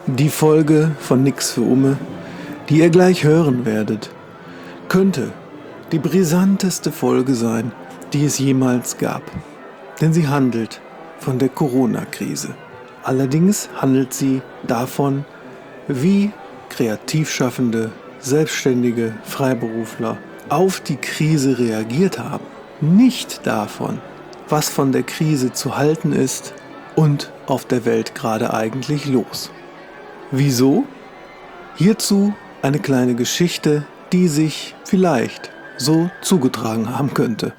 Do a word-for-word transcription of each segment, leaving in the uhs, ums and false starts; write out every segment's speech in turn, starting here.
Die Folge von Nix für Umme, die ihr gleich hören werdet, könnte die brisanteste Folge sein, die es jemals gab. Denn sie handelt von der Corona-Krise. Allerdings handelt sie davon, wie Kreativschaffende, Selbstständige, Freiberufler auf die Krise reagiert haben. Nicht davon, was von der Krise zu halten ist und auf der Welt gerade eigentlich los. Wieso? Hierzu eine kleine Geschichte, die sich vielleicht so zugetragen haben könnte.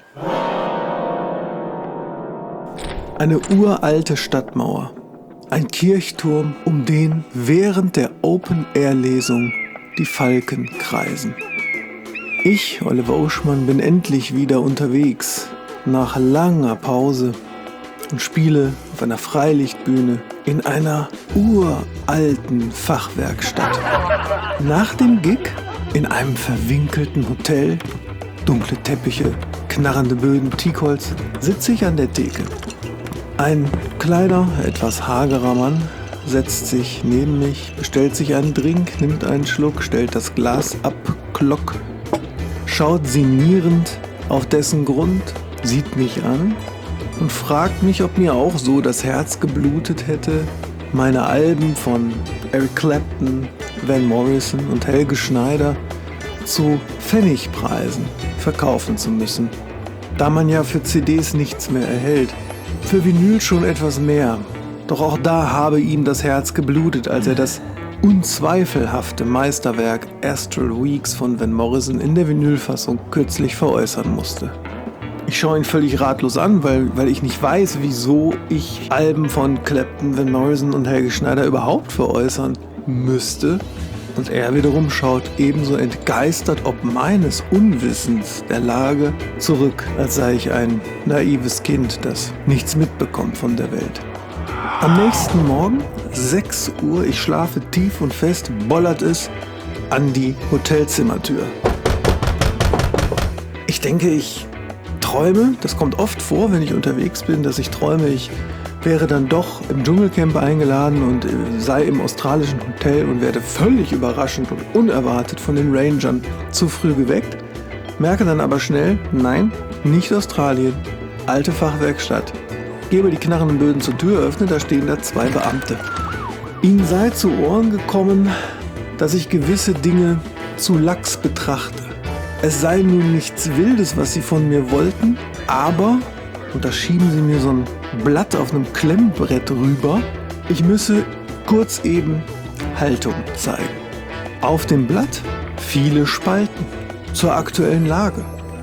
Eine uralte Stadtmauer, ein Kirchturm, um den während der Open-Air-Lesung die Falken kreisen. Ich, Oliver Uschmann, bin endlich wieder unterwegs, nach langer Pause und spiele auf einer Freilichtbühne in einer uralten Fachwerkstatt. Nach dem Gig in einem verwinkelten Hotel, dunkle Teppiche, knarrende Böden, Teakholz, sitze ich an der Theke. Ein kleiner, etwas hagerer Mann setzt sich neben mich, bestellt sich einen Drink, nimmt einen Schluck, stellt das Glas ab, klock, schaut sinnierend auf dessen Grund, sieht mich an und fragt mich, ob mir auch so das Herz geblutet hätte, meine Alben von Eric Clapton, Van Morrison und Helge Schneider zu Pfennigpreisen verkaufen zu müssen, da man ja für C Ds nichts mehr erhält, für Vinyl schon etwas mehr. Doch auch da habe ihm das Herz geblutet, als er das unzweifelhafte Meisterwerk Astral Weeks von Van Morrison in der Vinylfassung kürzlich veräußern musste. Ich schaue ihn völlig ratlos an, weil, weil ich nicht weiß, wieso ich Alben von Clapton, Van Morrison und Helge Schneider überhaupt veräußern müsste. Und er wiederum schaut ebenso entgeistert ob meines Unwissens der Lage zurück, als sei ich ein naives Kind, das nichts mitbekommt von der Welt. Am nächsten Morgen, sechs Uhr, ich schlafe tief und fest, bollert es an die Hotelzimmertür. Ich denke, ich träume, das kommt oft vor, wenn ich unterwegs bin, dass ich träume, ich wäre dann doch im Dschungelcamp eingeladen und sei im australischen Hotel und werde völlig überraschend und unerwartet von den Rangern zu früh geweckt, merke dann aber schnell, nein, nicht Australien, alte Fachwerkstatt. Gebe die knarrenden Böden zur Tür, öffne, da stehen da zwei Beamte. Ihnen sei zu Ohren gekommen, dass ich gewisse Dinge zu lax betrachte. Es sei nun nichts Wildes, was sie von mir wollten, aber, und da schieben sie mir so ein Blatt auf einem Klemmbrett rüber, ich müsse kurz eben Haltung zeigen. Auf dem Blatt viele Spalten zur aktuellen Lage,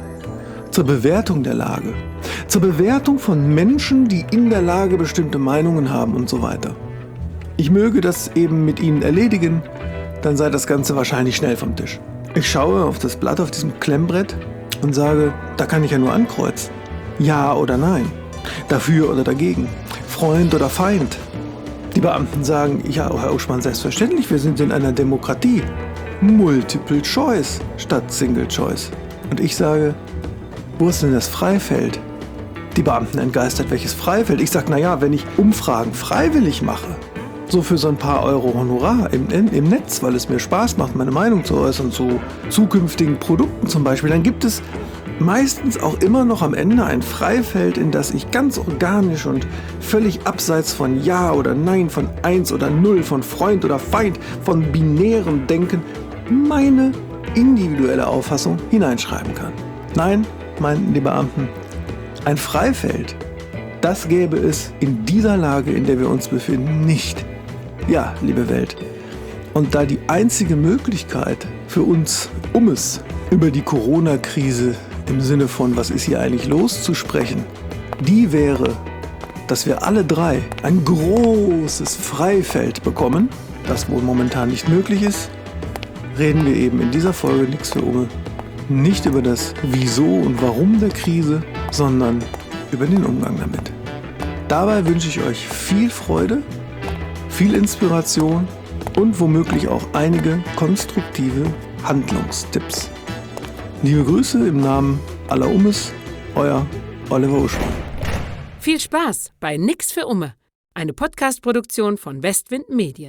zur Bewertung der Lage, zur Bewertung von Menschen, die in der Lage bestimmte Meinungen haben und so weiter. Ich möge das eben mit ihnen erledigen, dann sei das Ganze wahrscheinlich schnell vom Tisch. Ich schaue auf das Blatt auf diesem Klemmbrett und sage, da kann ich ja nur ankreuzen. Ja oder nein, dafür oder dagegen, Freund oder Feind. Die Beamten sagen, ja, Herr Uschmann, selbstverständlich, wir sind in einer Demokratie. Multiple Choice statt Single Choice. Und ich sage, wo ist denn das Freifeld? Die Beamten entgeistert, welches Freifeld? Ich sage, naja, wenn ich Umfragen freiwillig mache, so für so ein paar Euro Honorar im, im Netz, weil es mir Spaß macht, meine Meinung zu äußern zu zukünftigen Produkten zum Beispiel, dann gibt es meistens auch immer noch am Ende ein Freifeld, in das ich ganz organisch und völlig abseits von Ja oder Nein, von eins oder null, von Freund oder Feind, von binärem Denken meine individuelle Auffassung hineinschreiben kann. Nein, meinten die Beamten, ein Freifeld, das gäbe es in dieser Lage, in der wir uns befinden, nicht. Ja, liebe Welt. Und da die einzige Möglichkeit für uns, um es über die Corona-Krise im Sinne von, was ist hier eigentlich los, zu sprechen, die wäre, dass wir alle drei ein großes Freifeld bekommen, das wohl momentan nicht möglich ist, reden wir eben in dieser Folge Nix für Umme nicht über das Wieso und Warum der Krise, sondern über den Umgang damit. Dabei wünsche ich euch viel Freude, viel Inspiration und womöglich auch einige konstruktive Handlungstipps. Liebe Grüße im Namen aller Ummes, euer Oliver Uschmann. Viel Spaß bei Nix für Umme, eine Podcast-Produktion von Westwind Medien.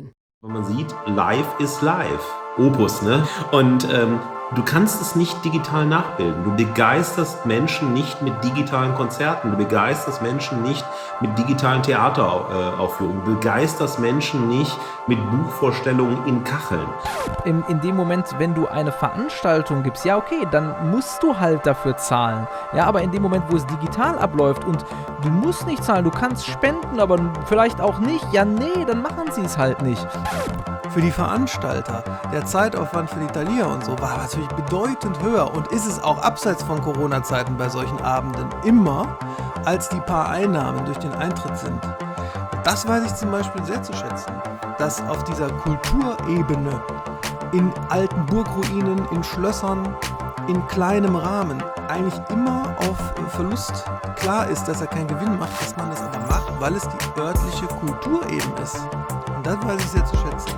Man sieht, live ist live. Opus, ne? Und ähm, du kannst es nicht digital nachbilden. Du begeisterst Menschen nicht mit digitalen Konzerten. Du begeisterst Menschen nicht mit digitalen Theateraufführungen. Du begeisterst Menschen nicht mit Buchvorstellungen in Kacheln. In, in dem Moment, wenn du eine Veranstaltung gibst, ja okay, dann musst du halt dafür zahlen. Ja, aber in dem Moment, wo es digital abläuft und du musst nicht zahlen, du kannst spenden, aber vielleicht auch nicht, ja nee, dann machen sie es halt nicht. Für die Veranstalter, der Zeitaufwand für die Thalia und so war natürlich bedeutend höher und ist es auch abseits von Corona-Zeiten bei solchen Abenden immer, als die paar Einnahmen durch den Eintritt sind. Das weiß ich zum Beispiel sehr zu schätzen, dass auf dieser Kulturebene in alten Burgruinen, in Schlössern, in kleinem Rahmen eigentlich immer auf Verlust klar ist, dass er keinen Gewinn macht, dass man das aber macht, weil es die örtliche Kultur eben ist. Und das weiß ich sehr zu schätzen.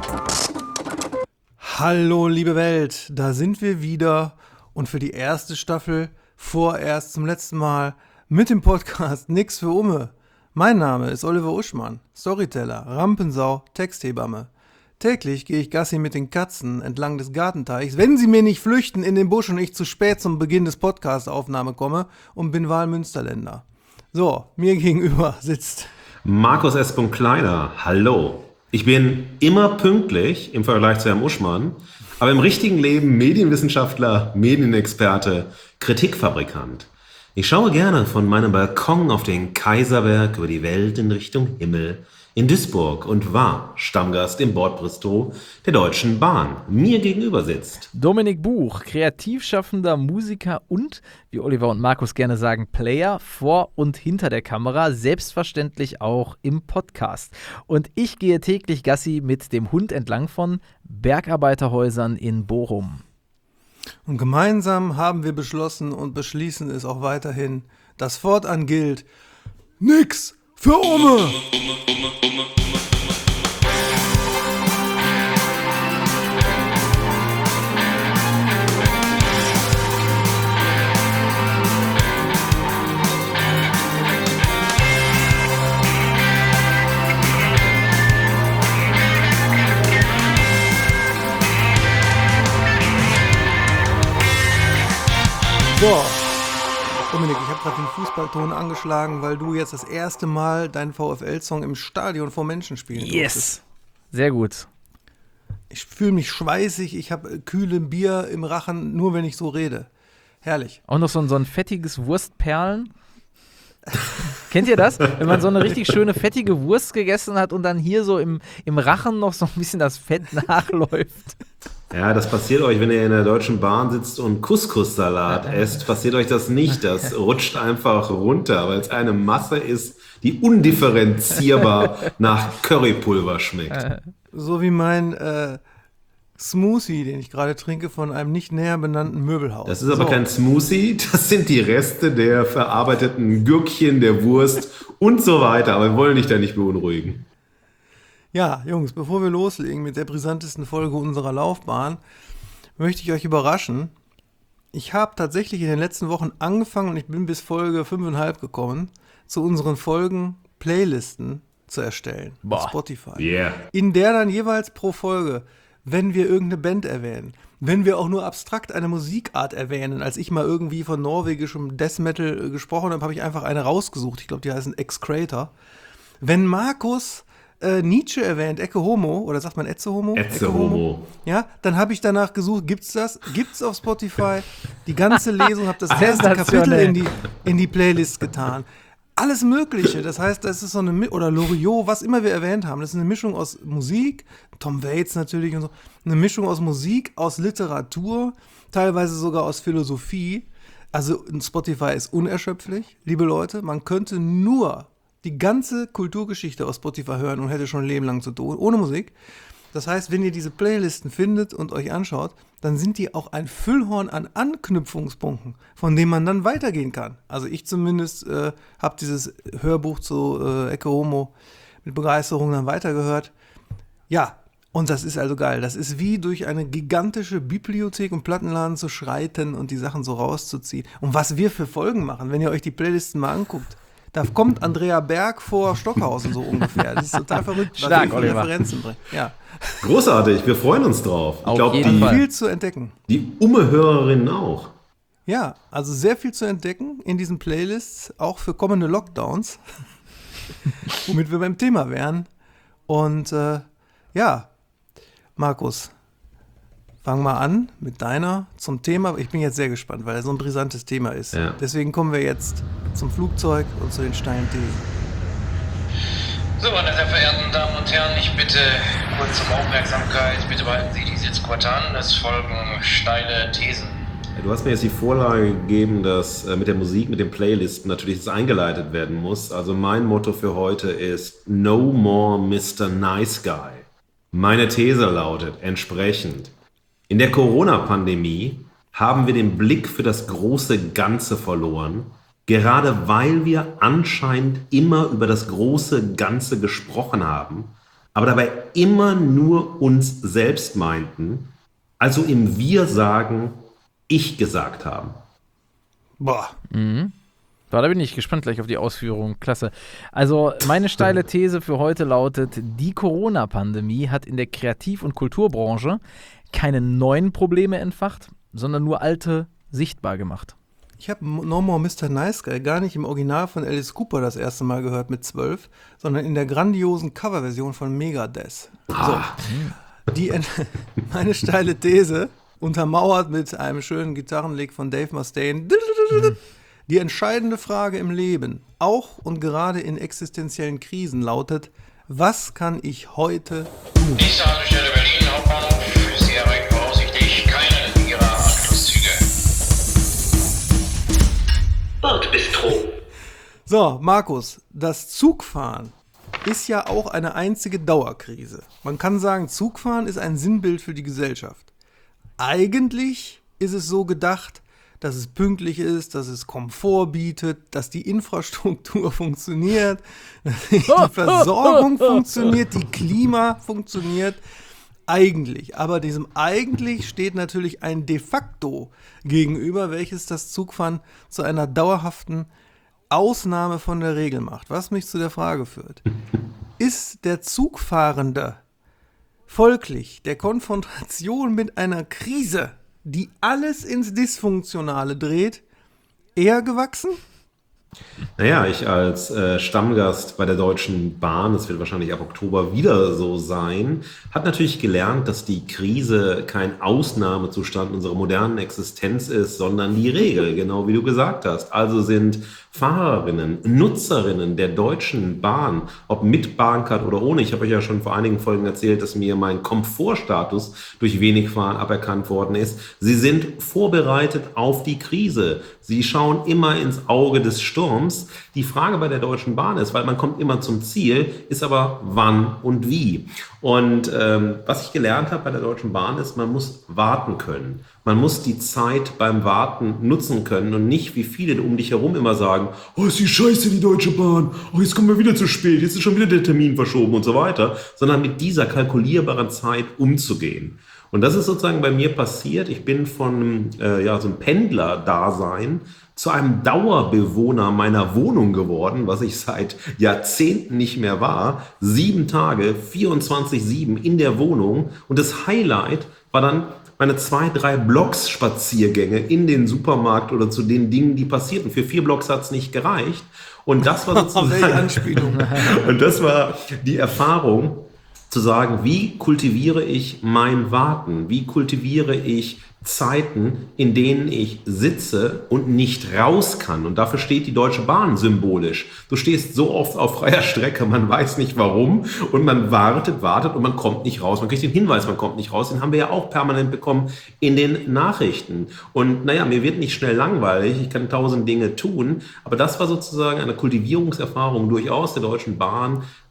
Hallo liebe Welt, da sind wir wieder und für die erste Staffel vorerst zum letzten Mal mit dem Podcast Nix für Umme. Mein Name ist Oliver Uschmann, Storyteller, Rampensau, Texthebamme. Täglich gehe ich Gassi mit den Katzen entlang des Gartenteichs, wenn sie mir nicht flüchten in den Busch und ich zu spät zum Beginn des Podcast-Aufnahme komme und bin Wahlmünsterländer. So, mir gegenüber sitzt Markus S. Kleiner, hallo. Ich bin immer pünktlich im Vergleich zu Herrn Uschmann, aber im richtigen Leben Medienwissenschaftler, Medienexperte, Kritikfabrikant. Ich schaue gerne von meinem Balkon auf den Kaiserberg über die Welt in Richtung Himmel in Duisburg und war Stammgast im Bordbistro der Deutschen Bahn. Mir gegenüber sitzt Dominik Buch, kreativschaffender Musiker und, wie Oliver und Markus gerne sagen, Player vor und hinter der Kamera, selbstverständlich auch im Podcast. Und ich gehe täglich Gassi mit dem Hund entlang von Bergarbeiterhäusern in Bochum. Und gemeinsam haben wir beschlossen und beschließen es auch weiterhin, dass fortan gilt, nix für Umme! So, Dominik, ich habe gerade den Fußballton angeschlagen, weil du jetzt das erste Mal deinen VfL-Song im Stadion vor Menschen spielen durftest. Yes, sehr gut. Ich fühle mich schweißig, ich habe kühle Bier im Rachen, nur wenn ich so rede. Herrlich. Auch noch so ein, so ein fettiges Wurstperlen. Kennt ihr das? Wenn man so eine richtig schöne fettige Wurst gegessen hat und dann hier so im, im Rachen noch so ein bisschen das Fett nachläuft. Ja, das passiert euch, wenn ihr in der Deutschen Bahn sitzt und Couscous-Salat esst, passiert euch das nicht. Das rutscht einfach runter, weil es eine Masse ist, die undifferenzierbar nach Currypulver schmeckt. So wie mein äh, Smoothie, den ich gerade trinke, von einem nicht näher benannten Möbelhaus. Das ist aber so. kein Smoothie, das sind die Reste der verarbeiteten Gürkchen, der Wurst und so weiter. Aber wir wollen dich da nicht beunruhigen. Ja, Jungs, bevor wir loslegen mit der brisantesten Folge unserer Laufbahn, möchte ich euch überraschen. Ich habe tatsächlich in den letzten Wochen angefangen und ich bin bis Folge fünfeinhalb gekommen, zu unseren Folgen Playlisten zu erstellen. Boah. Auf Spotify. Yeah. In der dann jeweils pro Folge, wenn wir irgendeine Band erwähnen, wenn wir auch nur abstrakt eine Musikart erwähnen, als ich mal irgendwie von norwegischem Death Metal gesprochen habe, habe ich einfach eine rausgesucht. Ich glaube, die heißen Excrator. Wenn Markus Äh, Nietzsche erwähnt, Ecce Homo, oder sagt man Ecce Homo? Ecce Homo. Ja, dann habe ich danach gesucht, gibt's das? Gibt's auf Spotify? Die ganze Lesung, habe das erste Kapitel in die, in die Playlist getan. Alles Mögliche, das heißt, das ist so eine, oder Loriot, was immer wir erwähnt haben, das ist eine Mischung aus Musik, Tom Waits natürlich und so, eine Mischung aus Musik, aus Literatur, teilweise sogar aus Philosophie. Also Spotify ist unerschöpflich, liebe Leute, man könnte nur die ganze Kulturgeschichte aus Spotify hören und hätte schon ein Leben lang zu tun, ohne Musik. Das heißt, wenn ihr diese Playlisten findet und euch anschaut, dann sind die auch ein Füllhorn an Anknüpfungspunkten, von denen man dann weitergehen kann. Also ich zumindest äh, habe dieses Hörbuch zu äh, Ecce Homo mit Begeisterung dann weitergehört. Ja, und das ist also geil. Das ist wie durch eine gigantische Bibliothek und Plattenladen zu schreiten und die Sachen so rauszuziehen. Und was wir für Folgen machen, wenn ihr euch die Playlisten mal anguckt, Da kommt Andrea Berg vor Stockhausen so ungefähr. Das ist total verrückt, Stark, was Oliver. Referenzen bringt. Ja. Großartig, wir freuen uns drauf. Ich Auf glaube, jeden die, Fall. Viel zu entdecken. die Umme-Hörerinnen auch. Ja, also sehr viel zu entdecken in diesen Playlists, auch für kommende Lockdowns, womit wir beim Thema wären. Und äh, ja, Markus, fang mal an mit deiner zum Thema. Ich bin jetzt sehr gespannt, weil er so ein brisantes Thema ist. Ja. Deswegen kommen wir jetzt zum Flugzeug und zu den steilen Thesen. So, meine sehr verehrten Damen und Herren, ich bitte kurz um Aufmerksamkeit. Bitte behalten Sie die Sitzquote an. Es folgen steile Thesen. Du hast mir jetzt die Vorlage gegeben, dass äh, mit der Musik, mit den Playlisten natürlich das eingeleitet werden muss. Also mein Motto für heute ist No more Mister Nice Guy. Meine These lautet entsprechend: In der Corona-Pandemie haben wir den Blick für das große Ganze verloren, gerade weil wir anscheinend immer über das große Ganze gesprochen haben, aber dabei immer nur uns selbst meinten, also im Wir sagen, ich gesagt haben. Boah, So, da bin ich gespannt gleich auf die Ausführungen. Klasse. Also meine steile These für heute lautet, die Corona-Pandemie hat in der Kreativ- und Kulturbranche keine neuen Probleme entfacht, sondern nur alte sichtbar gemacht. ich habe No More Mister Nice Guy gar nicht im Original von Alice Cooper das erste Mal gehört mit zwölf, sondern in der grandiosen Coverversion von Megadeth. So, die ent- meine steile These, untermauert mit einem schönen Gitarrenlick von Dave Mustaine. Die entscheidende Frage im Leben, auch und gerade in existenziellen Krisen, lautet: Was kann ich heute tun? Nächste Haltestelle Berlin, Hauptbahnhof. Sie erreichen voraussichtlich keinen Ihrer Anschlusszüge. Bordbistro. So, Markus, das Zugfahren ist ja auch eine einzige Dauerkrise. Man kann sagen, Zugfahren ist ein Sinnbild für die Gesellschaft. Eigentlich ist es so gedacht, dass es pünktlich ist, dass es Komfort bietet, dass die Infrastruktur funktioniert, dass die Versorgung funktioniert, die Klima funktioniert. Eigentlich. Aber diesem eigentlich steht natürlich ein de facto gegenüber, welches das Zugfahren zu einer dauerhaften Ausnahme von der Regel macht. Was mich zu der Frage führt: Ist der Zugfahrende folglich der Konfrontation mit einer Krise, die alles ins Dysfunktionale dreht, eher gewachsen? Naja, ich als äh, Stammgast bei der Deutschen Bahn, das wird wahrscheinlich ab Oktober wieder so sein, hat natürlich gelernt, dass die Krise kein Ausnahmezustand unserer modernen Existenz ist, sondern die Regel, genau wie du gesagt hast. Also sind Fahrerinnen, Nutzerinnen der Deutschen Bahn, ob mit Bahncard oder ohne, ich habe euch ja schon vor einigen Folgen erzählt, dass mir mein Komfortstatus durch wenig Fahren aberkannt worden ist. Sie sind vorbereitet auf die Krise. Sie schauen immer ins Auge des Sturms. Die Frage bei der Deutschen Bahn ist, weil man kommt immer zum Ziel, ist aber wann und wie. Und ähm, was ich gelernt habe bei der Deutschen Bahn ist, man muss warten können. Man muss die Zeit beim Warten nutzen können und nicht, wie viele um dich herum immer sagen, oh, ist die Scheiße, die Deutsche Bahn, oh, jetzt kommen wir wieder zu spät, jetzt ist schon wieder der Termin verschoben und so weiter, sondern mit dieser kalkulierbaren Zeit umzugehen. Und das ist sozusagen bei mir passiert. Ich bin von äh, ja, so einem Pendler-Dasein zu einem Dauerbewohner meiner Wohnung geworden, was ich seit Jahrzehnten nicht mehr war. Sieben Tage, vierundzwanzig sieben in der Wohnung. Und das Highlight war dann meine zwei, drei Blocks-Spaziergänge in den Supermarkt oder zu den Dingen, die passierten. Für vier Blocks hat es nicht gereicht. Und das war sozusagen Welche Anspielung. Und das war die Erfahrung, zu sagen, wie kultiviere ich mein Warten? Wie kultiviere ich Zeiten, in denen ich sitze und nicht raus kann? Und dafür steht die Deutsche Bahn symbolisch. Du stehst so oft auf freier Strecke, man weiß nicht warum und man wartet, wartet und man kommt nicht raus. Man kriegt den Hinweis, man kommt nicht raus. Den haben wir ja auch permanent bekommen in den Nachrichten. Und naja, mir wird nicht schnell langweilig, ich kann tausend Dinge tun, aber das war sozusagen eine Kultivierungserfahrung durchaus der Deutschen Bahn,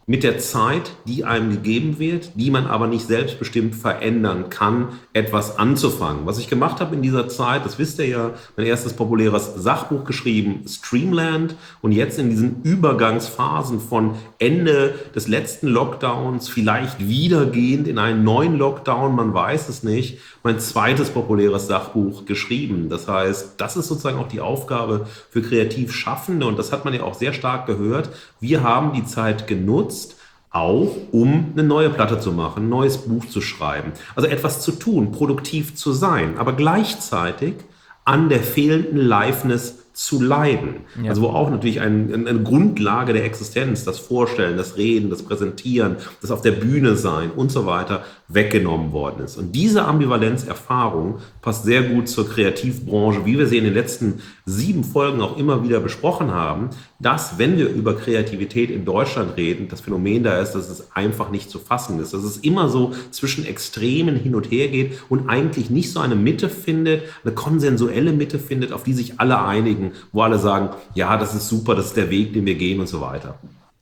mit der Zeit, die einem gegeben wird, die man aber nicht selbstbestimmt verändern kann, etwas anzufangen. Was ich gemacht habe in dieser Zeit, das wisst ihr ja, mein erstes populäres Sachbuch geschrieben, Streamland, und jetzt in diesen Übergangsphasen von Ende des letzten Lockdowns, vielleicht wiedergehend in einen neuen Lockdown, man weiß es nicht, mein zweites populäres Sachbuch geschrieben. Das heißt, das ist sozusagen auch die Aufgabe für Kreativschaffende, und das hat man ja auch sehr stark gehört. Wir haben die Zeit genutzt, auch um eine neue Platte zu machen, ein neues Buch zu schreiben. Also etwas zu tun, produktiv zu sein, aber gleichzeitig an der fehlenden Liveness zu leiden. Ja. Also wo auch natürlich ein, eine Grundlage der Existenz, das Vorstellen, das Reden, das Präsentieren, das auf der Bühne sein und so weiter weggenommen worden ist. Und diese Ambivalenzerfahrung passt sehr gut zur Kreativbranche, wie wir sie in den letzten sieben Folgen auch immer wieder besprochen haben, dass, wenn wir über Kreativität in Deutschland reden, das Phänomen da ist, dass es einfach nicht zu fassen ist. Dass es immer so zwischen Extremen hin und her geht und eigentlich nicht so eine Mitte findet, eine konsensuelle Mitte findet, auf die sich alle einigen, wo alle sagen, ja, das ist super, das ist der Weg, den wir gehen und so weiter.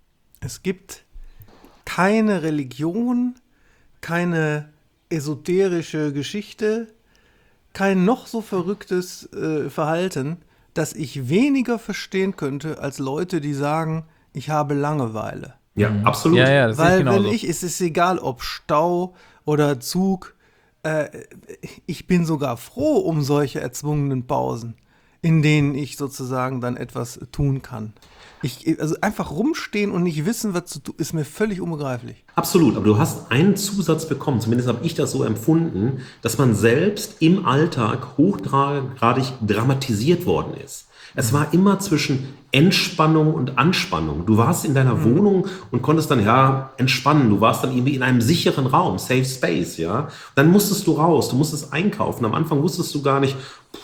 Es gibt keine Religion, keine esoterische Geschichte, kein noch so verrücktes äh, Verhalten, das ich weniger verstehen könnte als Leute, die sagen, ich habe Langeweile. Ja, mhm. absolut. Ja, ja, das Weil ist wenn genauso. ich, es ist egal, ob Stau oder Zug, äh, ich bin sogar froh um solche erzwungenen Pausen, in denen ich sozusagen dann etwas tun kann. Ich, also einfach rumstehen und nicht wissen, was zu tun, ist mir völlig unbegreiflich. Absolut, aber du hast einen Zusatz bekommen, zumindest habe ich das so empfunden, dass man selbst im Alltag hochgradig dramatisiert worden ist. Es war immer zwischen Entspannung und Anspannung. Du warst in deiner mhm. Wohnung und konntest dann ja entspannen. Du warst dann irgendwie in einem sicheren Raum, Safe Space, ja. Dann musstest du raus, du musstest einkaufen. Am Anfang wusstest du gar nicht,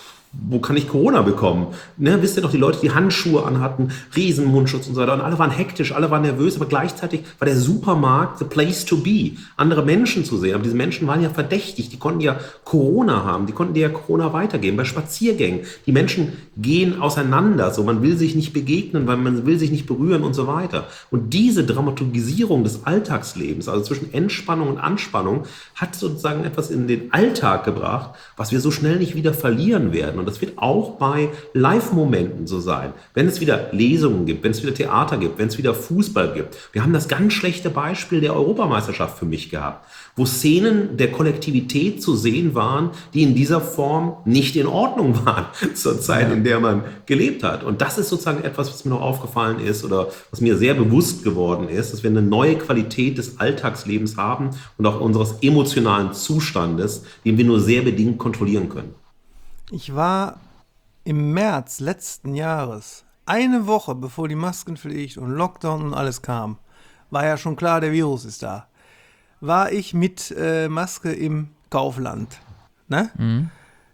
wo kann ich Corona bekommen? Ne, wisst ihr noch, die Leute, die Handschuhe anhatten, Riesenmundschutz und so weiter. Und alle waren hektisch, alle waren nervös, aber gleichzeitig war der Supermarkt the place to be. Andere Menschen zu sehen. Aber diese Menschen waren ja verdächtig. Die konnten ja Corona haben. Die konnten dir ja Corona weitergeben. Bei Spaziergängen. Die Menschen gehen auseinander. So, man will sich nicht begegnen, weil man will sich nicht berühren und so weiter. Und diese Dramaturgisierung des Alltagslebens, also zwischen Entspannung und Anspannung, hat sozusagen etwas in den Alltag gebracht, was wir so schnell nicht wieder verlieren werden. Und das wird auch bei Live-Momenten so sein. Wenn es wieder Lesungen gibt, wenn es wieder Theater gibt, wenn es wieder Fußball gibt. Wir haben das ganz schlechte Beispiel der Europameisterschaft für mich gehabt, wo Szenen der Kollektivität zu sehen waren, die in dieser Form nicht in Ordnung waren zur Zeit, in der man gelebt hat. Und das ist sozusagen etwas, was mir noch aufgefallen ist oder was mir sehr bewusst geworden ist, dass wir eine neue Qualität des Alltagslebens haben und auch unseres emotionalen Zustandes, den wir nur sehr bedingt kontrollieren können. Ich war im März letzten Jahres, eine Woche bevor die Maskenpflicht und Lockdown und alles kam, war ja schon klar, der Virus ist da, war ich mit äh, Maske im Kaufland. Ne? Mhm.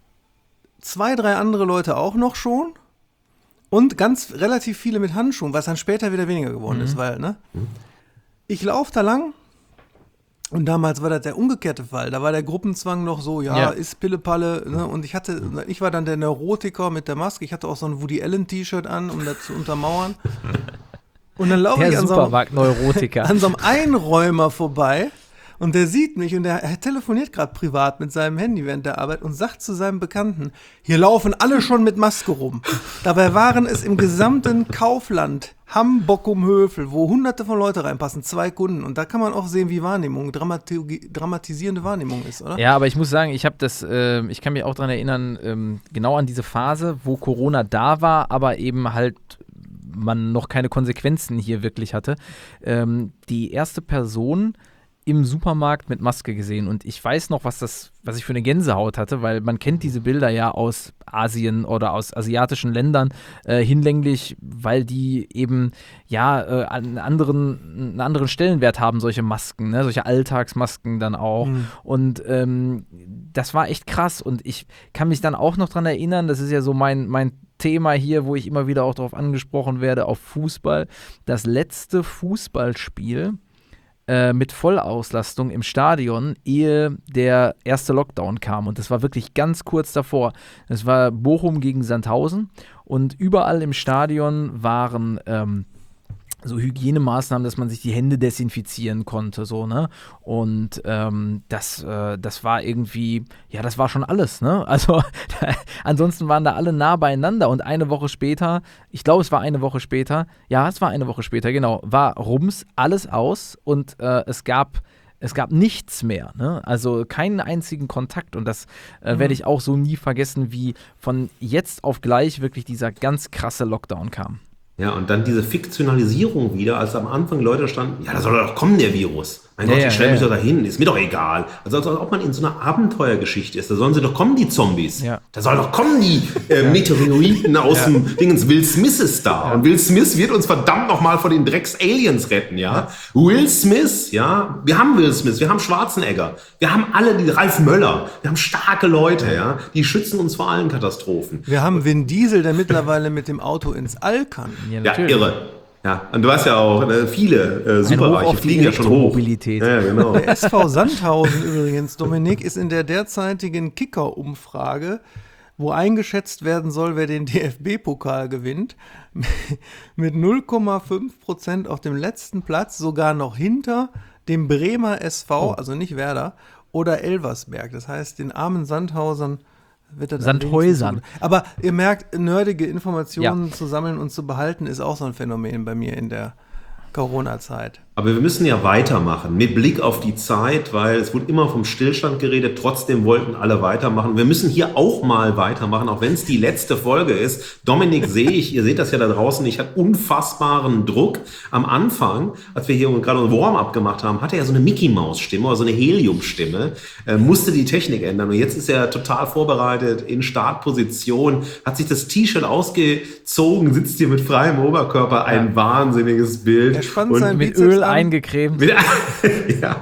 Zwei, drei andere Leute auch noch schon und ganz relativ viele mit Handschuhen, was dann später wieder weniger geworden mhm. ist, weil, ne? Mhm. Ich laufe da lang. Und damals war das der umgekehrte Fall. Da war der Gruppenzwang noch so, ja, ja. ist Pillepalle. Ne? Und ich hatte, ich war dann der Neurotiker mit der Maske. Ich hatte auch so ein Woody Allen T-Shirt an, um das zu untermauern. Und dann laufe ich an so, einem, an so einem Einräumer vorbei. Und der sieht mich und der telefoniert gerade privat mit seinem Handy während der Arbeit und sagt zu seinem Bekannten, hier laufen alle schon mit Maske rum. Dabei waren es im gesamten Kaufland Hamm-Bockum-Hövel, wo hunderte von Leuten reinpassen, zwei Kunden. Und da kann man auch sehen, wie Wahrnehmung, Dramati- dramatisierende Wahrnehmung ist, oder? Ja, aber ich muss sagen, ich habe das, äh, ich kann mich auch daran erinnern, ähm, genau an diese Phase, wo Corona da war, aber eben halt man noch keine Konsequenzen hier wirklich hatte. Ähm, die erste Person im Supermarkt mit Maske gesehen und ich weiß noch, was das, was ich für eine Gänsehaut hatte, weil man kennt diese Bilder ja aus Asien oder aus asiatischen Ländern äh, hinlänglich, weil die eben ja äh, einen anderen, einen anderen Stellenwert haben, solche Masken, ne? Solche Alltagsmasken dann auch mhm. und ähm, das war echt krass und ich kann mich dann auch noch dran erinnern, das ist ja so mein, mein Thema hier, wo ich immer wieder auch darauf angesprochen werde, auf Fußball, das letzte Fußballspiel mit Vollauslastung im Stadion, ehe der erste Lockdown kam. Und das war wirklich ganz kurz davor. Das war Bochum gegen Sandhausen und überall im Stadion waren ähm, so Hygienemaßnahmen, dass man sich die Hände desinfizieren konnte, so, ne? Und ähm, das, äh, das war irgendwie, ja, das war schon alles, ne? Also ansonsten waren da alle nah beieinander und eine Woche später, ich glaube, es war eine Woche später, ja, es war eine Woche später, genau, war rums alles aus und äh, es gab Es gab nichts mehr, ne? Also keinen einzigen Kontakt und das äh, werde ich auch so nie vergessen, wie von jetzt auf gleich wirklich dieser ganz krasse Lockdown kam. Ja, und dann diese Fiktionalisierung wieder, als am Anfang Leute standen, ja, da soll doch kommen, der Virus. Mein Ja, Gott, ja, ich stelle mich ja. doch dahin, ist mir doch egal. Also als ob man in so einer Abenteuergeschichte ist, da sollen sie doch kommen, die Zombies. Ja. Da sollen doch kommen, die äh, Meteoriten aus dem Dingens. Will Smith ist da. Und Will Smith wird uns verdammt nochmal vor den Drecks-Aliens retten, ja. Will Smith, ja. Wir haben Will Smith, wir haben Schwarzenegger, wir haben alle, die Ralf Möller, wir haben starke Leute, ja. Die schützen uns vor allen Katastrophen. Wir haben Vin Diesel, der mittlerweile mit dem Auto ins All kann. Ja, irre. Ja, und du weißt ja auch, äh, viele äh, Hoch Superreiche auf die fliegen ja schon hoch. Elektromobilität. Ja, genau. Der S V Sandhausen übrigens, Dominik, ist in der derzeitigen Kicker-Umfrage, wo eingeschätzt werden soll, wer den D F B-Pokal gewinnt, mit null Komma fünf Prozent auf dem letzten Platz, sogar noch hinter dem Bremer S V, Oh. also nicht Werder, oder Elversberg. Das heißt, den armen Sandhausern wird er dann Sandhäusern. wenigstens so- Aber ihr merkt, nerdige Informationen zu sammeln und zu behalten, ist auch so ein Phänomen bei mir in der Corona-Zeit. Aber wir müssen ja weitermachen, mit Blick auf die Zeit, weil es wurde immer vom Stillstand geredet, trotzdem wollten alle weitermachen. Wir müssen hier auch mal weitermachen, auch wenn es die letzte Folge ist. Dominik sehe ich, ihr seht das ja da draußen, ich hatte unfassbaren Druck. Am Anfang, als wir hier gerade ein Warm-up gemacht haben, hatte er so eine Mickey-Maus-Stimme oder so eine Helium-Stimme, äh, musste die Technik ändern. Und jetzt ist er total vorbereitet, in Startposition, hat sich das T-Shirt ausgezogen, sitzt hier mit freiem Oberkörper, ein Ja. wahnsinniges Bild. Er spannt Und sein Mit Bizeps Öl an. eingecremt. Mit, ja,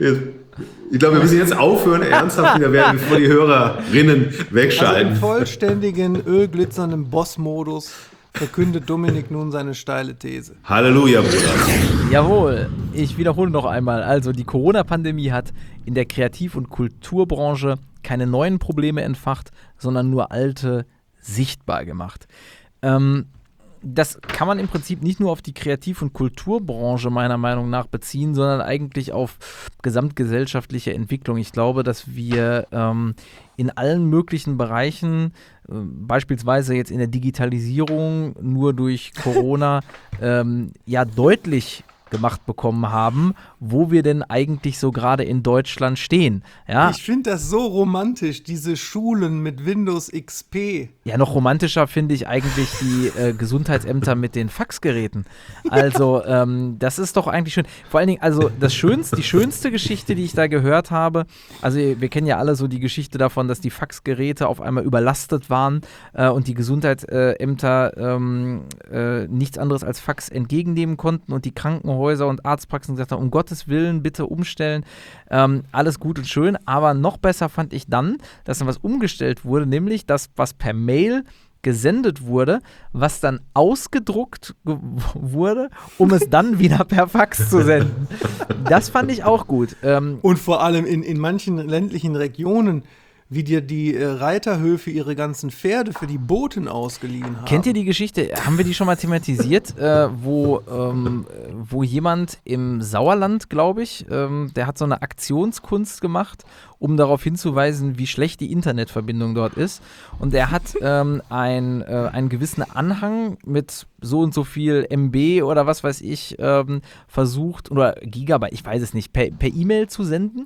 ich glaube, wir müssen jetzt aufhören, ernsthaft wieder werden, bevor die Hörerinnen Also im wegschalten. vollständigen, ölglitzernden Boss-Modus verkündet Dominik nun seine steile These. Halleluja, Bruder. Jawohl, ich wiederhole noch einmal. Also die Corona-Pandemie hat in der Kreativ- und Kulturbranche keine neuen Probleme entfacht, sondern nur alte sichtbar gemacht. Ähm, das kann man im Prinzip nicht nur auf die Kreativ- und Kulturbranche meiner Meinung nach beziehen, sondern eigentlich auf gesamtgesellschaftliche Entwicklung. Ich glaube, dass wir ähm, in allen möglichen Bereichen, äh, beispielsweise jetzt in der Digitalisierung, nur durch Corona ähm, ja deutlich gemacht bekommen haben, wo wir denn eigentlich so gerade in Deutschland stehen. Ja, Ich finde das so romantisch, diese Schulen mit Windows X P. ja noch romantischer finde ich eigentlich die äh, Gesundheitsämter mit den Faxgeräten. Also ähm, das ist doch eigentlich schön. Vor allen Dingen, also das schönste, die schönste Geschichte, die ich da gehört habe, also wir kennen ja alle so die Geschichte davon, dass die Faxgeräte auf einmal überlastet waren äh, und die Gesundheitsämter ähm, äh, nichts anderes als Fax entgegennehmen konnten und die Krankenhäuser und Arztpraxen gesagt haben, um Gottes Willen bitte umstellen, ähm, alles gut und schön, aber noch besser fand ich dann, dass dann was umgestellt wurde, nämlich das, was per Mail gesendet wurde, was dann ausgedruckt ge- wurde, um es dann wieder per Fax zu senden. Das fand ich auch gut. Ähm, Und vor allem in, in manchen ländlichen Regionen, wie dir die äh, Reiterhöfe ihre ganzen Pferde für die Boten ausgeliehen haben. Kennt ihr die Geschichte, haben wir die schon mal thematisiert, äh, wo, ähm, wo jemand im Sauerland, glaube ich, ähm, der hat so eine Aktionskunst gemacht, um darauf hinzuweisen, wie schlecht die Internetverbindung dort ist. Und er hat ähm, ein, äh, einen gewissen Anhang mit so und so viel M B oder was weiß ich ähm, versucht, oder Gigabyte, ich weiß es nicht, per, per E-Mail zu senden.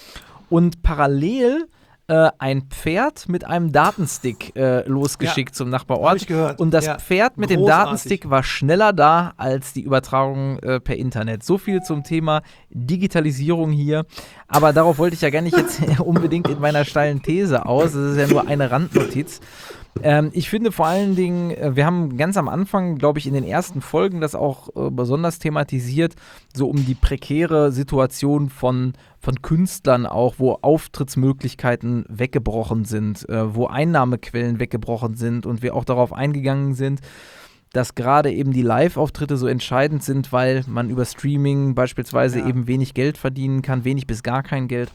Und parallel äh, ein Pferd mit einem Datenstick äh, losgeschickt Ja, zum Nachbarort. hab ich gehört. Und das Ja, Pferd mit dem großartig. Datenstick war schneller da als die Übertragung äh, per Internet. So viel zum Thema Digitalisierung hier. Aber darauf wollte ich ja gar nicht jetzt unbedingt in meiner steilen These aus. Das ist ja nur eine Randnotiz. Ähm, ich finde vor allen Dingen, äh, wir haben ganz am Anfang, glaube ich, in den ersten Folgen das auch äh, besonders thematisiert, so um die prekäre Situation von, von Künstlern auch, wo Auftrittsmöglichkeiten weggebrochen sind, äh, wo Einnahmequellen weggebrochen sind und wir auch darauf eingegangen sind, dass gerade eben die Live-Auftritte so entscheidend sind, weil man über Streaming beispielsweise Ja. eben wenig Geld verdienen kann, wenig bis gar kein Geld.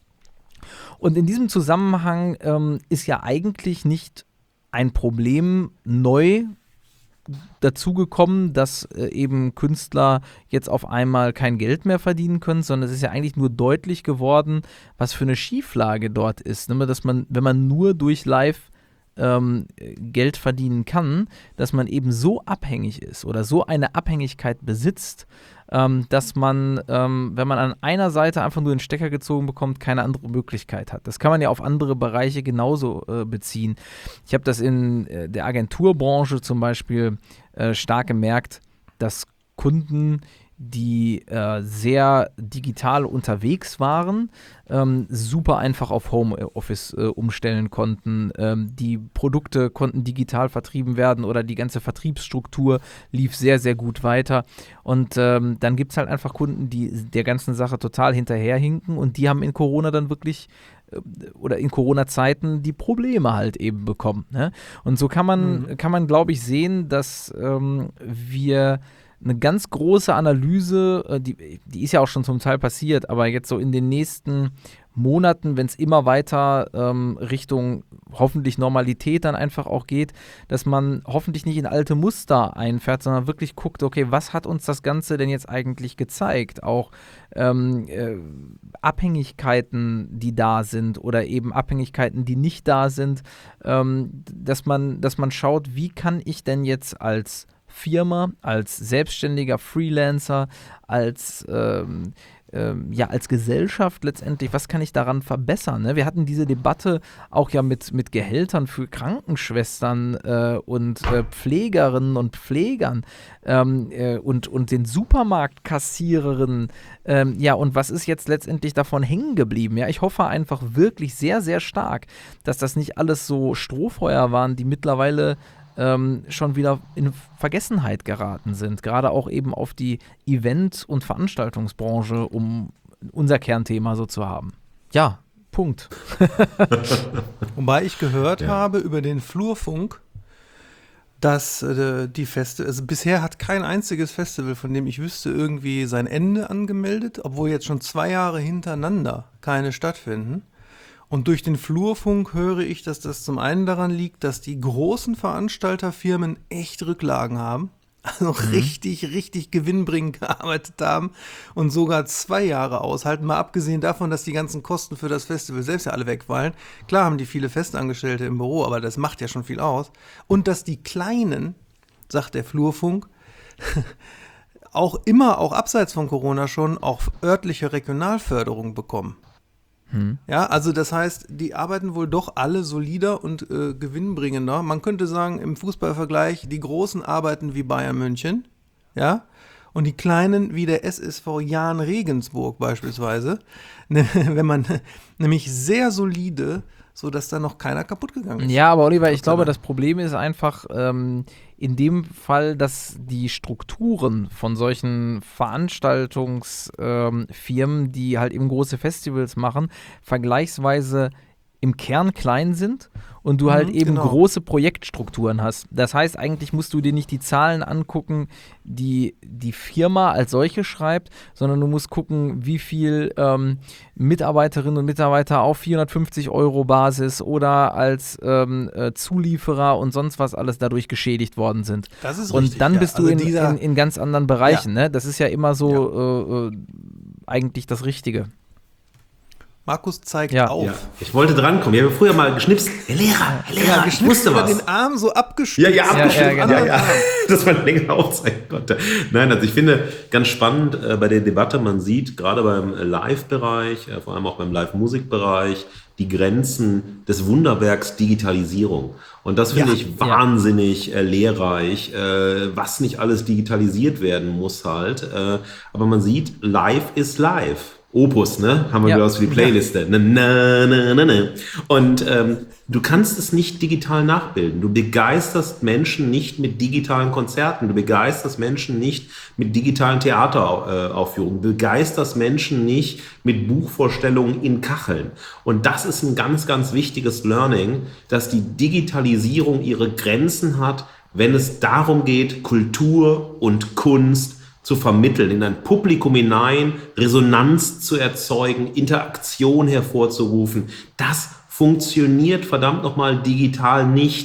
Und in diesem Zusammenhang ähm, ist ja eigentlich nicht ein Problem neu dazu gekommen, dass äh, eben Künstler jetzt auf einmal kein Geld mehr verdienen können, sondern es ist ja eigentlich nur deutlich geworden, was für eine Schieflage dort ist. Ne? Dass man, wenn man nur durch Live ähm, Geld verdienen kann, dass man eben so abhängig ist oder so eine Abhängigkeit besitzt, ähm, dass man, ähm, wenn man an einer Seite einfach nur den Stecker gezogen bekommt, keine andere Möglichkeit hat. Das kann man ja auf andere Bereiche genauso äh, beziehen. Ich habe das in äh, der Agenturbranche zum Beispiel äh, stark gemerkt, dass Kunden, die äh, sehr digital unterwegs waren, ähm, super einfach auf Homeoffice äh, umstellen konnten. Ähm, die Produkte konnten digital vertrieben werden oder die ganze Vertriebsstruktur lief sehr, sehr gut weiter. Und ähm, dann gibt es halt einfach Kunden, die der ganzen Sache total hinterherhinken und die haben in Corona dann wirklich äh, oder in Corona-Zeiten die Probleme halt eben bekommen. Ne? Und so kann man, mhm. kann man, glaube ich, sehen, dass ähm, wir eine ganz große Analyse, die, die ist ja auch schon zum Teil passiert, aber jetzt so in den nächsten Monaten, wenn es immer weiter ähm, Richtung hoffentlich Normalität dann einfach auch geht, dass man hoffentlich nicht in alte Muster einfährt, sondern wirklich guckt, okay, was hat uns das Ganze denn jetzt eigentlich gezeigt? Auch ähm, äh, Abhängigkeiten, die da sind oder eben Abhängigkeiten, die nicht da sind, ähm, dass man, dass man schaut, wie kann ich denn jetzt als Firma, als selbstständiger Freelancer, als ähm, ähm, ja, als Gesellschaft letztendlich, was kann ich daran verbessern? Ne? Wir hatten diese Debatte auch ja mit, mit Gehältern für Krankenschwestern äh, und äh, Pflegerinnen und Pflegern ähm, äh, und, und den Supermarktkassiererinnen. Ähm, ja, und was ist jetzt letztendlich davon hängen geblieben? Ja, ich hoffe einfach wirklich sehr, sehr stark, dass das nicht alles so Strohfeuer waren, die mittlerweile Ähm, schon wieder in Vergessenheit geraten sind, gerade auch eben auf die Event- und Veranstaltungsbranche, um unser Kernthema so zu haben. Ja, Punkt. Wobei ich gehört ja. habe über den Flurfunk, dass äh, die Feste, also bisher hat kein einziges Festival, von dem ich wüsste, irgendwie sein Ende angemeldet, obwohl jetzt schon zwei Jahre hintereinander keine stattfinden. Und durch den Flurfunk höre ich, dass das zum einen daran liegt, dass die großen Veranstalterfirmen echt Rücklagen haben, also mhm. richtig, richtig gewinnbringend gearbeitet haben und sogar zwei Jahre aushalten, mal abgesehen davon, dass die ganzen Kosten für das Festival selbst ja alle wegfallen. Klar haben die viele Festangestellte im Büro, aber das macht ja schon viel aus. Und dass die Kleinen, sagt der Flurfunk, auch immer, auch abseits von Corona schon, auch örtliche Regionalförderung bekommen. Ja, also das heißt, die arbeiten wohl doch alle solider und äh, gewinnbringender. Man könnte sagen, im Fußballvergleich, die Großen arbeiten wie Bayern München, ja, und die Kleinen wie der S S V Jahn Regensburg beispielsweise, ne, wenn man nämlich sehr solide, sodass da noch keiner kaputt gegangen ist. Ja, aber Oliver, ich glaube, das Problem ist einfach ähm, in dem Fall, dass die Strukturen von solchen Veranstaltungsfirmen, ähm, die halt eben große Festivals machen, vergleichsweise im Kern klein sind und du halt Mhm, eben genau. große Projektstrukturen hast. Das heißt, eigentlich musst du dir nicht die Zahlen angucken, die die Firma als solche schreibt, sondern du musst gucken, wie viel ähm, Mitarbeiterinnen und Mitarbeiter auf vierhundertfünfzig Euro Basis oder als ähm, äh, Zulieferer und sonst was alles dadurch geschädigt worden sind. Das ist Und richtig, dann ja. bist du Also in, dieser- in, in ganz anderen Bereichen. Ne? Das ist ja immer so äh, äh, eigentlich das Richtige. Markus zeigt Ja. auf. Ja, ich wollte drankommen. Ich habe früher mal geschnipst. Herr Lehrer, Herr Lehrer, Ja, ich geschnipst wusste über was. den Arm so Ja, abgeschnitten. ja, abgeschnitten. Ja, Ja, ja, ja, genau. dass man länger aufzeigen konnte. Nein, also ich finde ganz spannend äh, bei der Debatte, man sieht gerade beim äh, Live-Bereich, äh, vor allem auch beim Live-Musik-Bereich, die Grenzen des Wunderwerks Digitalisierung. Und das finde Ja, ich ja. wahnsinnig äh, lehrreich, äh, was nicht alles digitalisiert werden muss halt. Äh, aber man sieht, live ist live. Opus, ne? Haben wir Ja. ja. für die Playliste. Na, na, na, na, na. Und ähm, du kannst es nicht digital nachbilden. Du begeisterst Menschen nicht mit digitalen Konzerten. Du begeisterst Menschen nicht mit digitalen Theateraufführungen. Du begeisterst Menschen nicht mit Buchvorstellungen in Kacheln. Und das ist ein ganz, ganz wichtiges Learning, dass die Digitalisierung ihre Grenzen hat, wenn es darum geht, Kultur und Kunst zu vermitteln, in ein Publikum hinein Resonanz zu erzeugen, Interaktion hervorzurufen. Das funktioniert verdammt nochmal digital nicht.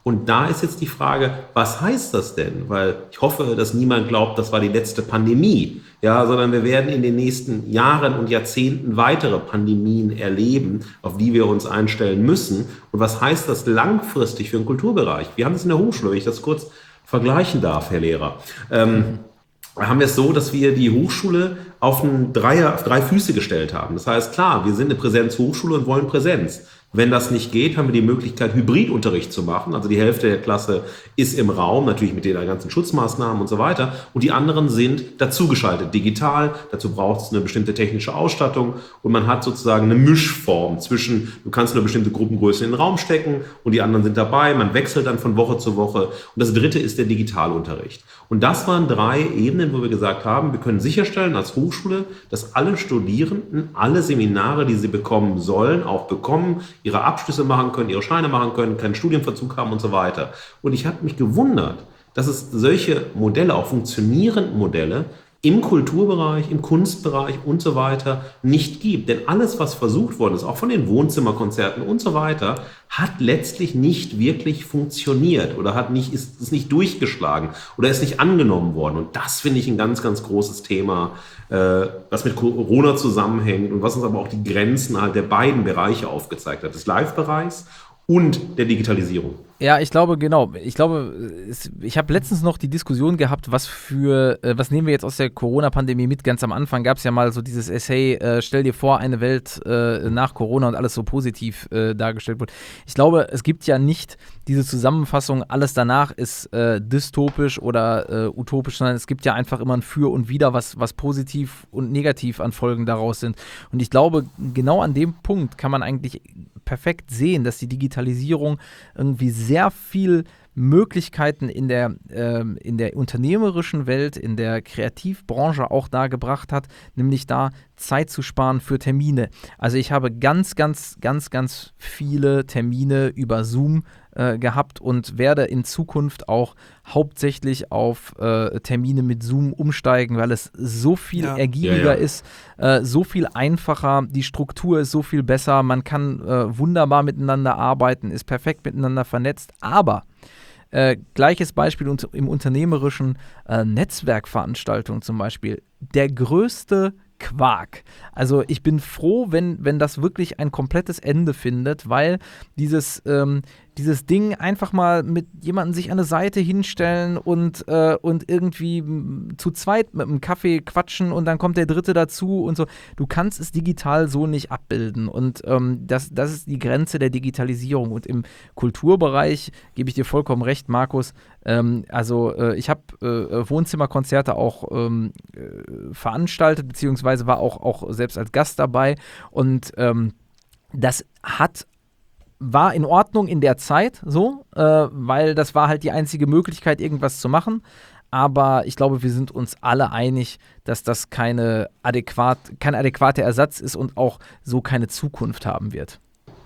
Und da ist jetzt die Frage, was heißt das denn? Weil ich hoffe, dass niemand glaubt, das war die letzte Pandemie, ja, sondern wir werden in den nächsten Jahren und Jahrzehnten weitere Pandemien erleben, auf die wir uns einstellen müssen. Und was heißt das langfristig für den Kulturbereich? Wir haben das in der Hochschule, wenn ich das kurz vergleichen darf, Herr Lehrer. Ähm, haben wir es so, dass wir die Hochschule auf, ein Dreier, auf drei Füße gestellt haben. Das heißt, klar, wir sind eine Präsenzhochschule und wollen Präsenz. Wenn das nicht geht, haben wir die Möglichkeit, Hybridunterricht zu machen. Also die Hälfte der Klasse ist im Raum, natürlich mit den ganzen Schutzmaßnahmen und so weiter. Und die anderen sind dazugeschaltet, digital. Dazu braucht es eine bestimmte technische Ausstattung. Und man hat sozusagen eine Mischform zwischen, du kannst eine bestimmte Gruppengröße in den Raum stecken und die anderen sind dabei. Man wechselt dann von Woche zu Woche. Und das dritte ist der Digitalunterricht. Und das waren drei Ebenen, wo wir gesagt haben, wir können sicherstellen als Hochschule, dass alle Studierenden alle Seminare, die sie bekommen sollen, auch bekommen, ihre Abschlüsse machen können, ihre Scheine machen können, keinen Studienverzug haben und so weiter. Und ich habe mich gewundert, dass es solche Modelle, auch funktionierende Modelle, im Kulturbereich, im Kunstbereich und so weiter nicht gibt. Denn alles, was versucht worden ist, auch von den Wohnzimmerkonzerten und so weiter, hat letztlich nicht wirklich funktioniert oder hat nicht, ist, ist nicht durchgeschlagen oder ist nicht angenommen worden. Und das finde ich ein ganz, ganz großes Thema, äh, was mit Corona zusammenhängt und was uns aber auch die Grenzen halt der beiden Bereiche aufgezeigt hat, des Live-Bereichs und der Digitalisierung. Ja, ich glaube, genau. Ich glaube, es, ich habe letztens noch die Diskussion gehabt, was für, äh, was nehmen wir jetzt aus der Corona-Pandemie mit? Ganz am Anfang gab es ja mal so dieses Essay, äh, stell dir vor, eine Welt äh, nach Corona und alles so positiv äh, dargestellt wird. Ich glaube, es gibt ja nicht diese Zusammenfassung, alles danach ist äh, dystopisch oder äh, utopisch, sondern es gibt ja einfach immer ein Für und Wider, was, was positiv und negativ an Folgen daraus sind. Und ich glaube, genau an dem Punkt kann man eigentlich perfekt sehen, dass die Digitalisierung irgendwie sehr viel Möglichkeiten in der, äh, in der unternehmerischen Welt, in der Kreativbranche auch da gebracht hat, nämlich da Zeit zu sparen für Termine. Also ich habe ganz, ganz, ganz, ganz viele Termine über Zoom äh, gehabt und werde in Zukunft auch hauptsächlich auf äh, Termine mit Zoom umsteigen, weil es so viel Ja. ergiebiger Ja, ja. ist, äh, so viel einfacher, die Struktur ist so viel besser, man kann äh, wunderbar miteinander arbeiten, ist perfekt miteinander vernetzt, aber Äh, gleiches Beispiel unter, im unternehmerischen äh, Netzwerkveranstaltungen zum Beispiel. Der größte Quark. Also ich bin froh, wenn, wenn das wirklich ein komplettes Ende findet, weil dieses, ähm, dieses Ding einfach mal mit jemandem sich an eine Seite hinstellen und, äh, und irgendwie m, zu zweit mit einem Kaffee quatschen und dann kommt der Dritte dazu und so. Du kannst es digital so nicht abbilden und ähm, das, das ist die Grenze der Digitalisierung. Und im Kulturbereich gebe ich dir vollkommen recht, Markus. Ähm, also äh, ich habe äh, Wohnzimmerkonzerte auch ähm, äh, veranstaltet, beziehungsweise war auch, auch selbst als Gast dabei und ähm, das hat war in Ordnung in der Zeit so, äh, weil das war halt die einzige Möglichkeit, irgendwas zu machen. Aber ich glaube, wir sind uns alle einig, dass das keine adäquat, kein adäquater Ersatz ist und auch so keine Zukunft haben wird.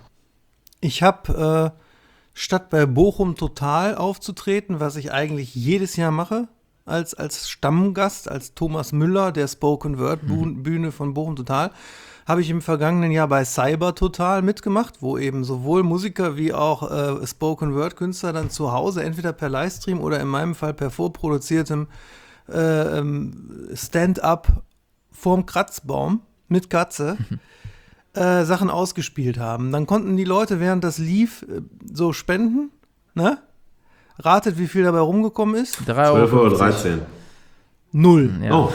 Ich habe, äh, statt bei Bochum Total aufzutreten, was ich eigentlich jedes Jahr mache, als, als Stammgast, als Thomas Müller der Spoken-Word-Bühne von Bochum Total, habe ich im vergangenen Jahr bei Cyber Total mitgemacht, wo eben sowohl Musiker wie auch äh, Spoken-Word-Künstler dann zu Hause entweder per Livestream oder in meinem Fall per vorproduziertem äh, Stand-up vorm Kratzbaum mit Katze äh, Sachen ausgespielt haben. Dann konnten die Leute, während das lief, äh, so spenden, ne? Ratet, wie viel dabei rumgekommen ist? zwölf Euro dreizehn. Null. Ja. Oh.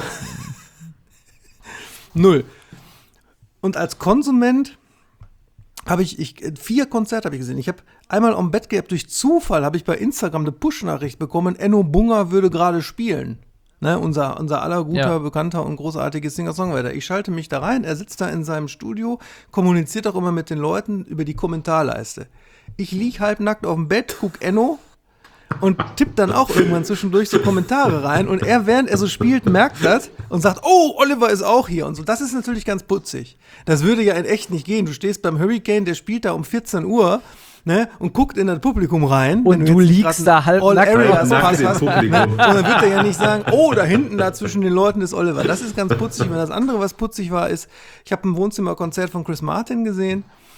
Null. Und als Konsument habe ich, ich vier Konzerte habe ich gesehen. Ich habe einmal am Bett gehabt, durch Zufall habe ich bei Instagram eine Push-Nachricht bekommen, Enno Bunger würde gerade spielen. Ne, unser, unser aller guter, Ja. bekannter und großartiger Singer-Songwriter. Ich schalte mich da rein, er sitzt da in seinem Studio, kommuniziert auch immer mit den Leuten über die Kommentarleiste. Ich lieg halbnackt auf dem Bett, guck Enno und tippt dann auch irgendwann zwischendurch so Kommentare rein und er, während er so spielt, merkt das und sagt, oh, Oliver ist auch hier und so. Das ist natürlich ganz putzig. Das würde ja in echt nicht gehen. Du stehst beim Hurricane, der spielt da um vierzehn Uhr, ne, und guckt in das Publikum rein. Und wenn du jetzt nicht liegst grad da halb All nackt. Areas Nackt Pass im hast, Publikum. ne? Und dann wird er ja nicht sagen, oh, da hinten da zwischen den Leuten ist Oliver. Das ist ganz putzig. Und das andere, was putzig war, ist, ich habe ein Wohnzimmerkonzert von Chris Martin gesehen.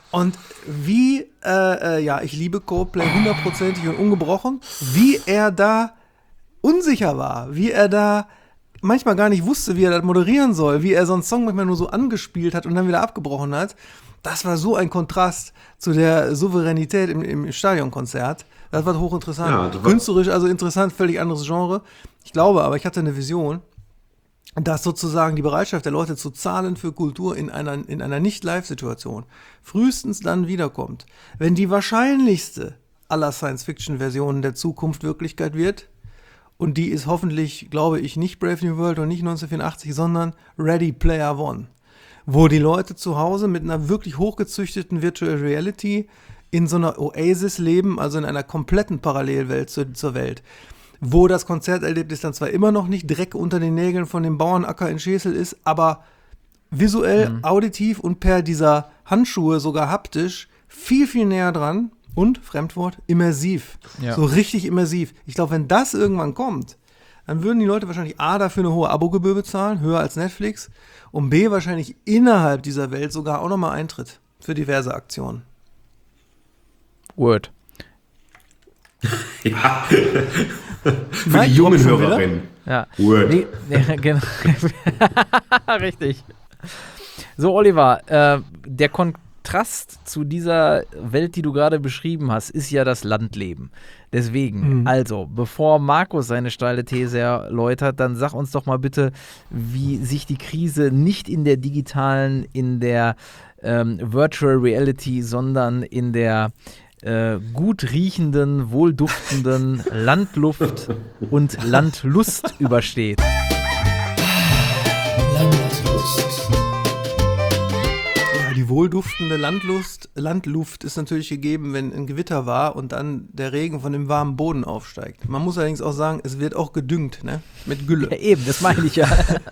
Und wie, äh, äh, ja, ich liebe Coldplay hundertprozentig und ungebrochen, wie er da unsicher war, wie er da manchmal gar nicht wusste, wie er das moderieren soll, wie er so einen Song manchmal nur so angespielt hat und dann wieder abgebrochen hat. Das war so ein Kontrast zu der Souveränität im, im Stadionkonzert. Das war hochinteressant. Ja, das war künstlerisch also interessant, völlig anderes Genre. Ich glaube aber, ich hatte eine Vision, dass sozusagen die Bereitschaft der Leute zu zahlen für Kultur in einer, in einer Nicht-Live-Situation frühestens dann wiederkommt, wenn die wahrscheinlichste aller Science-Fiction-Versionen der Zukunft Wirklichkeit wird. Und die ist hoffentlich, glaube ich, nicht Brave New World und nicht neunzehnhundertvierundachtzig, sondern Ready Player One. Wo die Leute zu Hause mit einer wirklich hochgezüchteten Virtual Reality in so einer Oasis leben, also in einer kompletten Parallelwelt zur, zur Welt. Wo das Konzerterlebnis dann zwar immer noch nicht Dreck unter den Nägeln von dem Bauernacker in Schesel ist, aber visuell, mhm. auditiv und per dieser Handschuhe sogar haptisch viel, viel näher dran. Und, Fremdwort, immersiv. Ja. So richtig immersiv. Ich glaube, wenn das irgendwann kommt, dann würden die Leute wahrscheinlich A, dafür eine hohe Abogebühr bezahlen, höher als Netflix, und B, wahrscheinlich innerhalb dieser Welt sogar auch nochmal Eintritt für diverse Aktionen. Word. Ja. Für die jungen Hörerinnen. Ja. Word. Nee, nee, genau. Richtig. So, Oliver, äh, der Kontrast zu dieser Welt, die du gerade beschrieben hast, ist ja das Landleben. Deswegen, mhm. also, bevor Markus seine steile These erläutert, dann sag uns doch mal bitte, wie sich die Krise nicht in der digitalen, in der ähm, Virtual Reality, sondern in der äh, gut riechenden, wohlduftenden Landluft und Landlust übersteht. Die wohlduftende Landlust, Landluft ist natürlich gegeben, wenn ein Gewitter war und dann der Regen von dem warmen Boden aufsteigt. Man muss allerdings auch sagen, es wird auch gedüngt, ne? Mit Gülle. Ja, eben, das meine ich ja.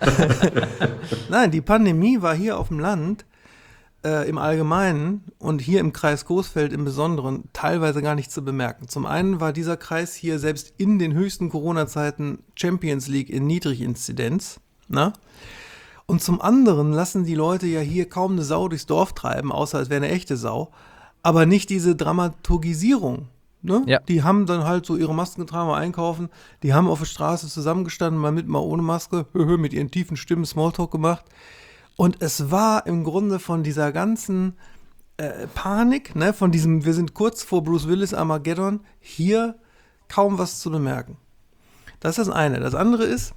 Nein, die Pandemie war hier auf dem Land äh, im Allgemeinen und hier im Kreis Coesfeld im Besonderen teilweise gar nicht zu bemerken. Zum einen war dieser Kreis hier selbst in den höchsten Corona-Zeiten Champions League in Niedriginzidenz, ne? Und zum anderen lassen die Leute ja hier kaum eine Sau durchs Dorf treiben, außer es wäre eine echte Sau, aber nicht diese Dramaturgisierung. Ne? Ja. Die haben dann halt so ihre Masken getragen, mal einkaufen, die haben auf der Straße zusammengestanden, mal mit, mal ohne Maske, mit ihren tiefen Stimmen Smalltalk gemacht. Und es war im Grunde von dieser ganzen äh, Panik, ne, von diesem, wir sind kurz vor Bruce Willis Armageddon, hier kaum was zu bemerken. Das ist das eine. Das andere ist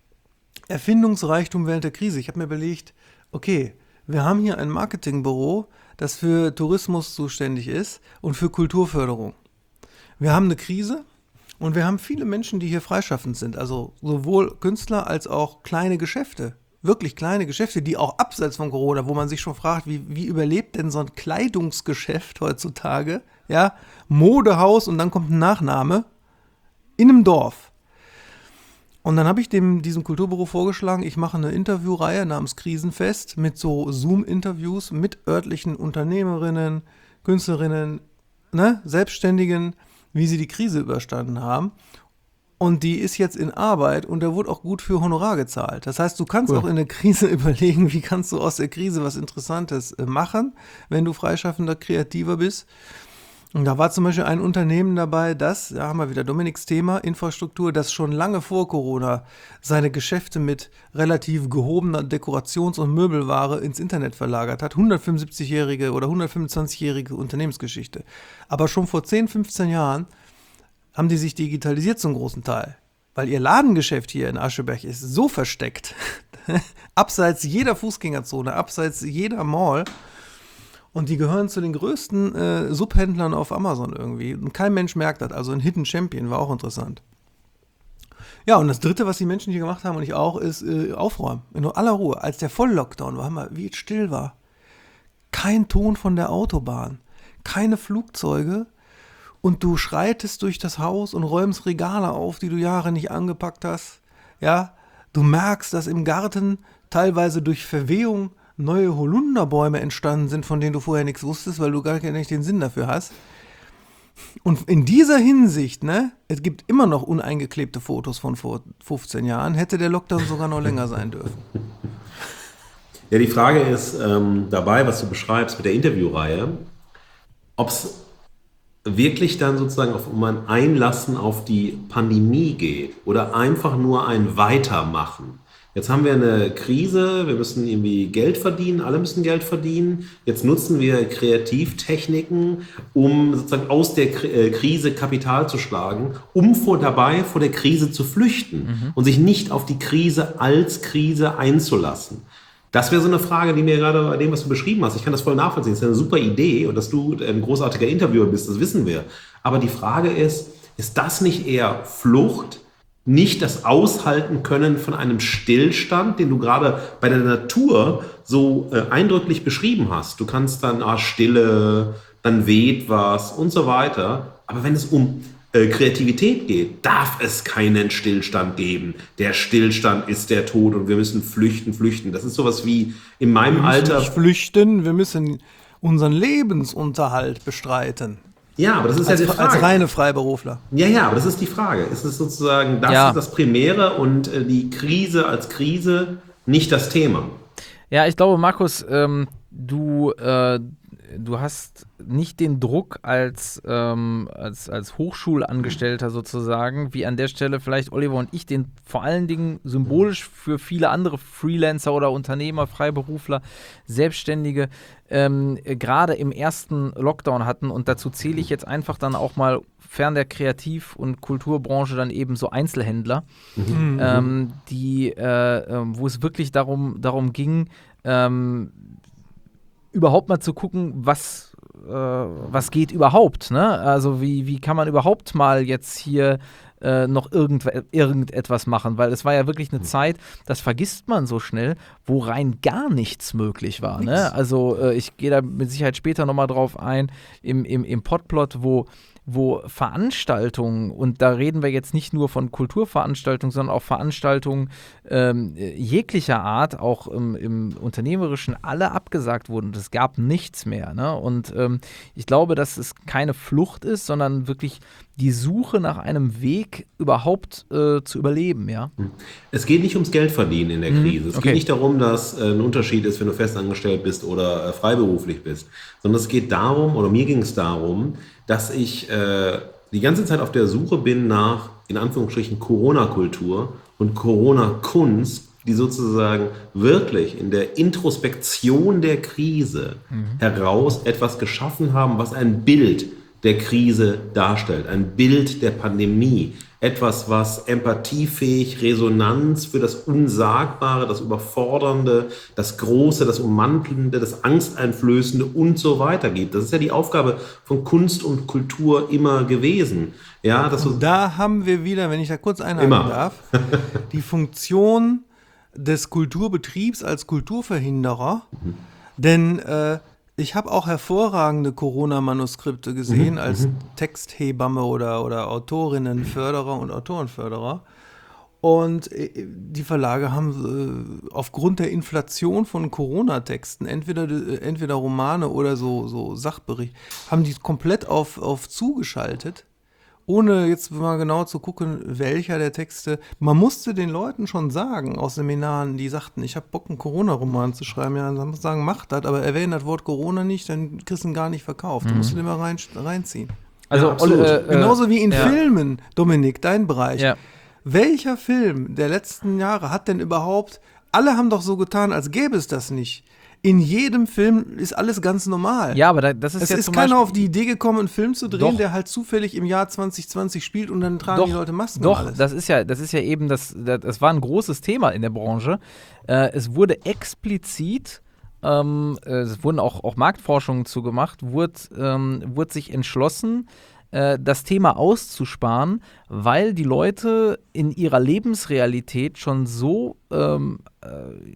Erfindungsreichtum während der Krise. Ich habe mir überlegt, okay, wir haben hier ein Marketingbüro, das für Tourismus zuständig ist und für Kulturförderung. Wir haben eine Krise und wir haben viele Menschen, die hier freischaffend sind, also sowohl Künstler als auch kleine Geschäfte, wirklich kleine Geschäfte, die auch abseits von Corona, wo man sich schon fragt, wie, wie überlebt denn so ein Kleidungsgeschäft heutzutage, ja, Modehaus und dann kommt ein Nachname in einem Dorf. Und dann habe ich dem, diesem Kulturbüro vorgeschlagen, ich mache eine Interviewreihe namens Krisenfest mit so Zoom-Interviews mit örtlichen Unternehmerinnen, Künstlerinnen, ne, Selbstständigen, wie sie die Krise überstanden haben. Und die ist jetzt in Arbeit und da wurde auch gut für Honorar gezahlt. Das heißt, du kannst cool. auch in der Krise überlegen, wie kannst du aus der Krise was Interessantes machen, wenn du freischaffender Kreativer bist. Und da war zum Beispiel ein Unternehmen dabei, das, da haben wir wieder Dominiks Thema, Infrastruktur, das schon lange vor Corona seine Geschäfte mit relativ gehobener Dekorations- und Möbelware ins Internet verlagert hat. hundertfünfundsiebzigjährige oder hundertfünfundzwanzigjährige Unternehmensgeschichte. Aber schon vor zehn, fünfzehn Jahren haben die sich digitalisiert zum großen Teil. Weil ihr Ladengeschäft hier in Ascheberg ist so versteckt, abseits jeder Fußgängerzone, abseits jeder Mall. Und die gehören zu den größten äh, Subhändlern auf Amazon irgendwie. Und kein Mensch merkt das. Also ein Hidden Champion war auch interessant. Ja, und das Dritte, was die Menschen hier gemacht haben und ich auch, ist äh, aufräumen. In aller Ruhe. Als der Volllockdown war, mal, wie es still war. Kein Ton von der Autobahn. Keine Flugzeuge. Und du schreitest durch das Haus und räumst Regale auf, die du Jahre nicht angepackt hast. Ja, du merkst, dass im Garten teilweise durch Verwehung neue Holunderbäume entstanden sind, von denen du vorher nichts wusstest, weil du gar nicht den Sinn dafür hast. Und in dieser Hinsicht, ne, es gibt immer noch uneingeklebte Fotos von vor fünfzehn Jahren, hätte der Lockdown sogar noch länger sein dürfen. Ja, die Frage ist ähm, dabei, was du beschreibst mit der Interviewreihe, ob es wirklich dann sozusagen auf, um ein Einlassen auf die Pandemie geht oder einfach nur ein Weitermachen. Jetzt haben wir eine Krise, wir müssen irgendwie Geld verdienen, alle müssen Geld verdienen. Jetzt nutzen wir Kreativtechniken, um sozusagen aus der Krise Kapital zu schlagen, um vor, dabei vor der Krise zu flüchten mhm. und sich nicht auf die Krise als Krise einzulassen. Das wäre so eine Frage, die mir gerade bei dem, was du beschrieben hast, ich kann das voll nachvollziehen, das ist eine super Idee und dass du ein großartiger Interviewer bist, das wissen wir. Aber die Frage ist, ist das nicht eher Flucht? Nicht das Aushalten können von einem Stillstand, den du gerade bei der Natur so äh, eindrücklich beschrieben hast. Du kannst dann, ah, Stille, dann weht was und so weiter. Aber wenn es um äh, Kreativität geht, darf es keinen Stillstand geben. Der Stillstand ist der Tod und wir müssen flüchten, flüchten. Das ist sowas wie in meinem wir müssen Alter... nicht flüchten, wir müssen unseren Lebensunterhalt bestreiten. Ja, aber das ist als, ja die Frage. Als reine Freiberufler. Ja, ja, aber das ist die Frage. Ist es sozusagen, das ja. ist das Primäre und äh, die Krise als Krise nicht das Thema? Ja, ich glaube, Markus, ähm, du, äh, du hast nicht den Druck als, ähm, als, als Hochschulangestellter sozusagen, wie an der Stelle vielleicht Oliver und ich, den vor allen Dingen symbolisch für viele andere Freelancer oder Unternehmer, Freiberufler, Selbstständige ähm, gerade im ersten Lockdown hatten. Und dazu zähle ich jetzt einfach dann auch mal fern der Kreativ- und Kulturbranche dann eben so Einzelhändler, mhm. ähm, die, äh, wo es wirklich darum, darum ging, ähm, überhaupt mal zu gucken, was, äh, was geht überhaupt, ne? Also wie, wie kann man überhaupt mal jetzt hier äh, noch irgend, irgendetwas machen, weil es war ja wirklich eine Zeit, das vergisst man so schnell, wo rein gar nichts möglich war, ne? Also äh, ich gehe da mit Sicherheit später nochmal drauf ein, im, im, im Podplot, wo wo Veranstaltungen, und da reden wir jetzt nicht nur von Kulturveranstaltungen, sondern auch Veranstaltungen ähm, jeglicher Art, auch im, im Unternehmerischen, alle abgesagt wurden. Und es gab nichts mehr. Ne? Und ähm, ich glaube, dass es keine Flucht ist, sondern wirklich die Suche nach einem Weg, überhaupt äh, zu überleben. Ja? Es geht nicht ums Geldverdienen in der Krise. Mhm, es okay. geht nicht darum, dass äh, ein Unterschied ist, wenn du festangestellt bist oder äh, freiberuflich bist, sondern es geht darum, oder mir ging es darum, dass ich äh, die ganze Zeit auf der Suche bin nach, in Anführungsstrichen, Corona-Kultur und Corona-Kunst, die sozusagen wirklich in der Introspektion der Krise mhm. heraus etwas geschaffen haben, was ein Bild der Krise darstellt, ein Bild der Pandemie, etwas, was empathiefähig, Resonanz für das Unsagbare, das Überfordernde, das Große, das Ummantelnde, das Angsteinflößende und so weiter gibt. Das ist ja die Aufgabe von Kunst und Kultur immer gewesen. Ja, das und da haben wir wieder, wenn ich da kurz einhaken darf, die Funktion des Kulturbetriebs als Kulturverhinderer, mhm. denn äh, ich habe auch hervorragende Corona-Manuskripte gesehen mhm, als mhm. Texthebamme oder, oder Autorinnenförderer und Autorenförderer. Und die Verlage haben äh, aufgrund der Inflation von Corona-Texten, entweder, entweder Romane oder so, so Sachberichte, haben die komplett auf, auf zugeschaltet, ohne jetzt mal genau zu gucken, welcher der Texte. Man musste den Leuten schon sagen aus Seminaren, die sagten, ich habe Bock, einen Corona-Roman zu schreiben. Ja, dann muss sagen, mach das, aber erwähne das Wort Corona nicht, dann kriegst du ihn gar nicht verkauft. Mhm. Du musst ihn immer rein, reinziehen. Also ja, absolut. Äh, Genauso wie in ja. Filmen, Dominik, dein Bereich. Ja. Welcher Film der letzten Jahre hat denn überhaupt, alle haben doch so getan, als gäbe es das nicht. In jedem Film ist alles ganz normal. Ja, aber da, das ist es ja ist zum keiner Beispiel auf die Idee gekommen, einen Film zu drehen, doch. der halt zufällig im Jahr zwanzig zwanzig spielt und dann tragen doch, die Leute Masken. Doch, und alles. das ist ja, das ist ja eben das, das, das war ein großes Thema in der Branche. Äh, es wurde explizit, ähm, es wurden auch, auch Marktforschungen zugemacht, wurde, ähm, wurde sich entschlossen, äh, das Thema auszusparen, weil die Leute in ihrer Lebensrealität schon so ähm, äh,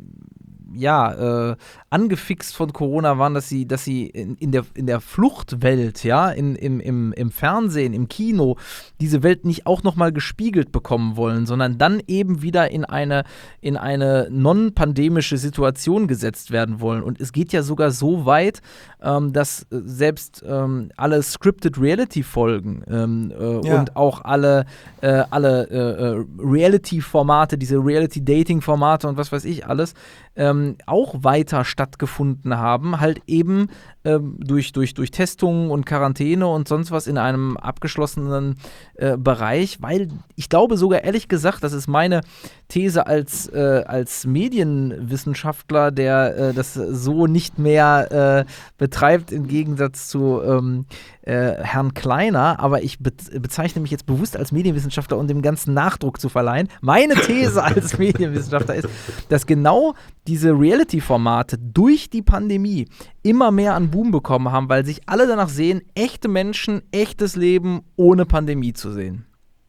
ja, äh, angefixt von Corona waren, dass sie, dass sie in, in, der, in der Fluchtwelt, ja, in, im, im, im Fernsehen, im Kino, diese Welt nicht auch nochmal gespiegelt bekommen wollen, sondern dann eben wieder in eine, in eine non-pandemische Situation gesetzt werden wollen. Und es geht ja sogar so weit, ähm, dass selbst ähm, alle Scripted Reality-Folgen ähm, äh, ja. und auch alle, äh, alle äh, Reality-Formate, diese Reality-Dating-Formate und was weiß ich alles, ähm, ähm, auch weiter stattgefunden haben, halt eben ähm, durch, durch, durch Testungen und Quarantäne und sonst was in einem abgeschlossenen äh, Bereich, weil ich glaube sogar ehrlich gesagt, das ist meine These als, äh, als Medienwissenschaftler, der äh, das so nicht mehr äh, betreibt, im Gegensatz zu ähm, äh, Herrn Kleiner, aber ich be- bezeichne mich jetzt bewusst als Medienwissenschaftler, um dem ganzen Nachdruck zu verleihen. Meine These als Medienwissenschaftler ist, dass genau diese Reality-Formate durch die Pandemie immer mehr an Boom bekommen haben, weil sich alle danach sehen, echte Menschen, echtes Leben ohne Pandemie zu sehen.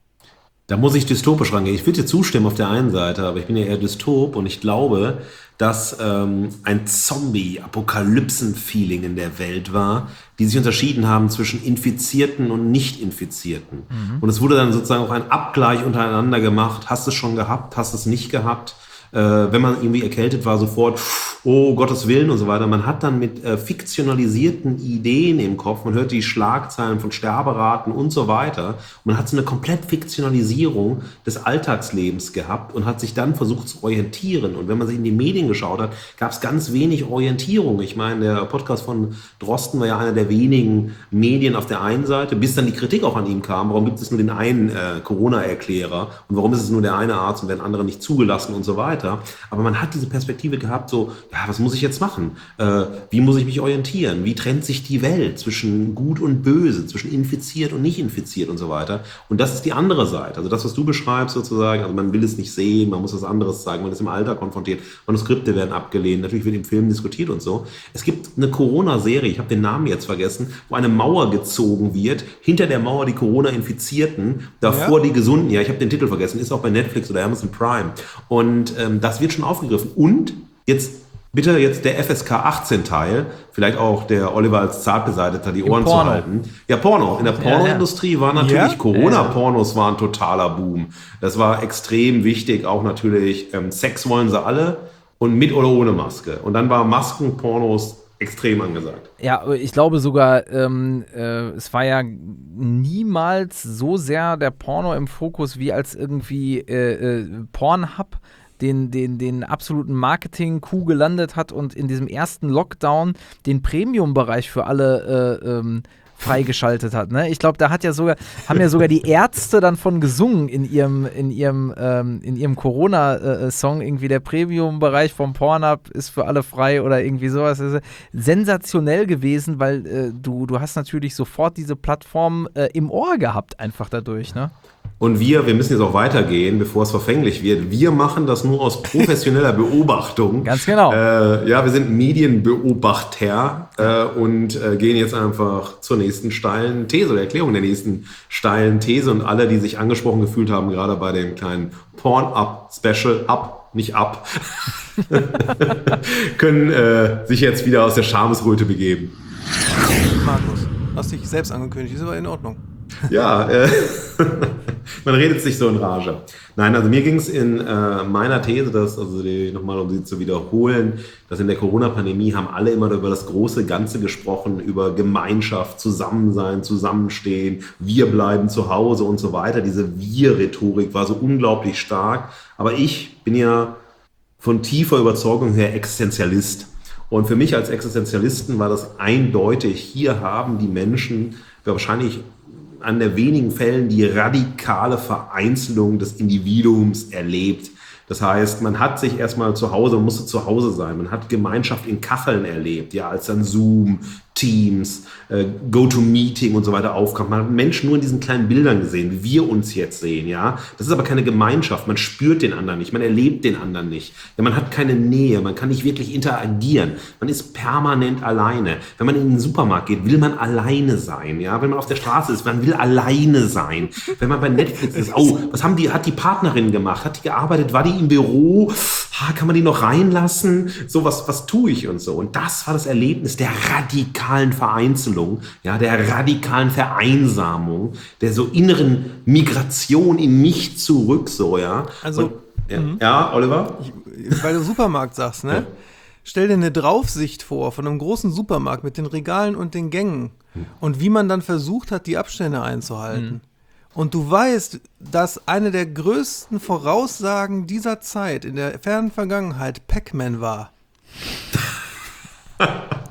Da muss ich dystopisch rangehen. Ich würde dir zustimmen auf der einen Seite, aber ich bin ja eher dystop und ich glaube, dass ähm, ein Zombie-Apokalypsen-Feeling in der Welt war, die sich unterschieden haben zwischen Infizierten und Nicht-Infizierten. Mhm. Und es wurde dann sozusagen auch ein Abgleich untereinander gemacht. Hast du es schon gehabt? Hast du es nicht gehabt? Äh, wenn man irgendwie erkältet war, sofort, oh Gottes Willen und so weiter. Man hat dann mit äh, fiktionalisierten Ideen im Kopf, man hört die Schlagzeilen von Sterberaten und so weiter. Und man hat so eine komplett Fiktionalisierung des Alltagslebens gehabt und hat sich dann versucht zu orientieren. Und wenn man sich in die Medien geschaut hat, gab es ganz wenig Orientierung. Ich meine, der Podcast von Drosten war ja einer der wenigen Medien auf der einen Seite, bis dann die Kritik auch an ihm kam. Warum gibt es nur den einen äh, Corona-Erklärer und warum ist es nur der eine Arzt und werden andere nicht zugelassen und so weiter. Aber man hat diese Perspektive gehabt, so, ja, was muss ich jetzt machen? Äh, wie muss ich mich orientieren? Wie trennt sich die Welt zwischen Gut und Böse, zwischen infiziert und nicht infiziert und so weiter? Und das ist die andere Seite. Also das, was du beschreibst sozusagen, also man will es nicht sehen, man muss was anderes zeigen, man ist im Alter konfrontiert, Manuskripte werden abgelehnt, natürlich wird im Film diskutiert und so. Es gibt eine Corona-Serie, ich habe den Namen jetzt vergessen, wo eine Mauer gezogen wird, hinter der Mauer die Corona-Infizierten, davor ja. die Gesunden. Ja, ich habe den Titel vergessen, ist auch bei Netflix oder Amazon Prime. Und ähm, das wird schon aufgegriffen. Und jetzt bitte jetzt der F S K achtzehn Teil, vielleicht auch der Oliver als Zartbeseiteter die Ohren zu halten. Ja, Porno. In der Pornoindustrie ja, ja. war natürlich, ja? Corona-Pornos waren ein totaler Boom. Das war extrem wichtig, auch natürlich, ähm, Sex wollen sie alle und mit oder ohne Maske. Und dann war Maskenpornos extrem angesagt. Ja, ich glaube sogar, ähm, äh, es war ja niemals so sehr der Porno im Fokus, wie als irgendwie äh, äh, Pornhub den, den, den absoluten Marketing-Coup gelandet hat und in diesem ersten Lockdown den Premium-Bereich für alle äh, ähm, freigeschaltet hat. Ne? Ich glaube, da hat ja sogar, haben ja sogar die Ärzte dann von gesungen in ihrem, in ihrem, ähm, in ihrem Corona-Song, irgendwie der Premium-Bereich vom Pornhub ist für alle frei oder irgendwie sowas. Das ist sensationell gewesen, weil äh, du, du hast natürlich sofort diese Plattform äh, im Ohr gehabt, einfach dadurch, ne? Und wir, wir müssen jetzt auch weitergehen, bevor es verfänglich wird. Wir machen das nur aus professioneller Beobachtung. Ganz genau. Äh, ja, wir sind Medienbeobachter äh, und äh, gehen jetzt einfach zur nächsten steilen These oder Erklärung der nächsten steilen These. Und alle, die sich angesprochen gefühlt haben, gerade bei dem kleinen Porn-Up-Special, ab, nicht ab, können äh, sich jetzt wieder aus der Schamesröte begeben. Markus, hast dich selbst angekündigt, ist aber in Ordnung. Ja, äh, man redet sich so in Rage. Nein, also mir ging es in äh, meiner These, dass, also die, nochmal um sie zu wiederholen, dass in der Corona-Pandemie haben alle immer über das große Ganze gesprochen, über Gemeinschaft, Zusammensein, Zusammenstehen, wir bleiben zu Hause und so weiter. Diese Wir-Rhetorik war so unglaublich stark. Aber ich bin ja von tiefer Überzeugung her Existenzialist. Und für mich als Existenzialisten war das eindeutig, hier haben die Menschen wahrscheinlich an der wenigen Fällen die radikale Vereinzelung des Individuums erlebt. Das heißt, man hat sich erstmal zu Hause, man musste zu Hause sein. Man hat Gemeinschaft in Kacheln erlebt, ja, als dann Zoom, Teams, äh, GoToMeeting und so weiter aufkam. Man hat Menschen nur in diesen kleinen Bildern gesehen, wie wir uns jetzt sehen, ja. Das ist aber keine Gemeinschaft. Man spürt den anderen nicht, man erlebt den anderen nicht. Ja, man hat keine Nähe, man kann nicht wirklich interagieren. Man ist permanent alleine. Wenn man in den Supermarkt geht, will man alleine sein, ja. Wenn man auf der Straße ist, man will alleine sein. Wenn man bei Netflix ist, oh, was haben die, hat die Partnerin gemacht? Hat die gearbeitet? War die im Büro? Ha, kann man die noch reinlassen? So, was, was tue ich und so. Und das war das Erlebnis der radikalen Vereinzelung, ja, der radikalen Vereinsamung, der so inneren Migration in mich zurück, so, ja. Also, und, ja, ja, Oliver? Ich, weil du Supermarkt sagst, ne? Ja. Stell dir eine Draufsicht vor von einem großen Supermarkt mit den Regalen und den Gängen hm. und wie man dann versucht hat, die Abstände einzuhalten. Hm. Und du weißt, dass eine der größten Voraussagen dieser Zeit in der fernen Vergangenheit Pac-Man war.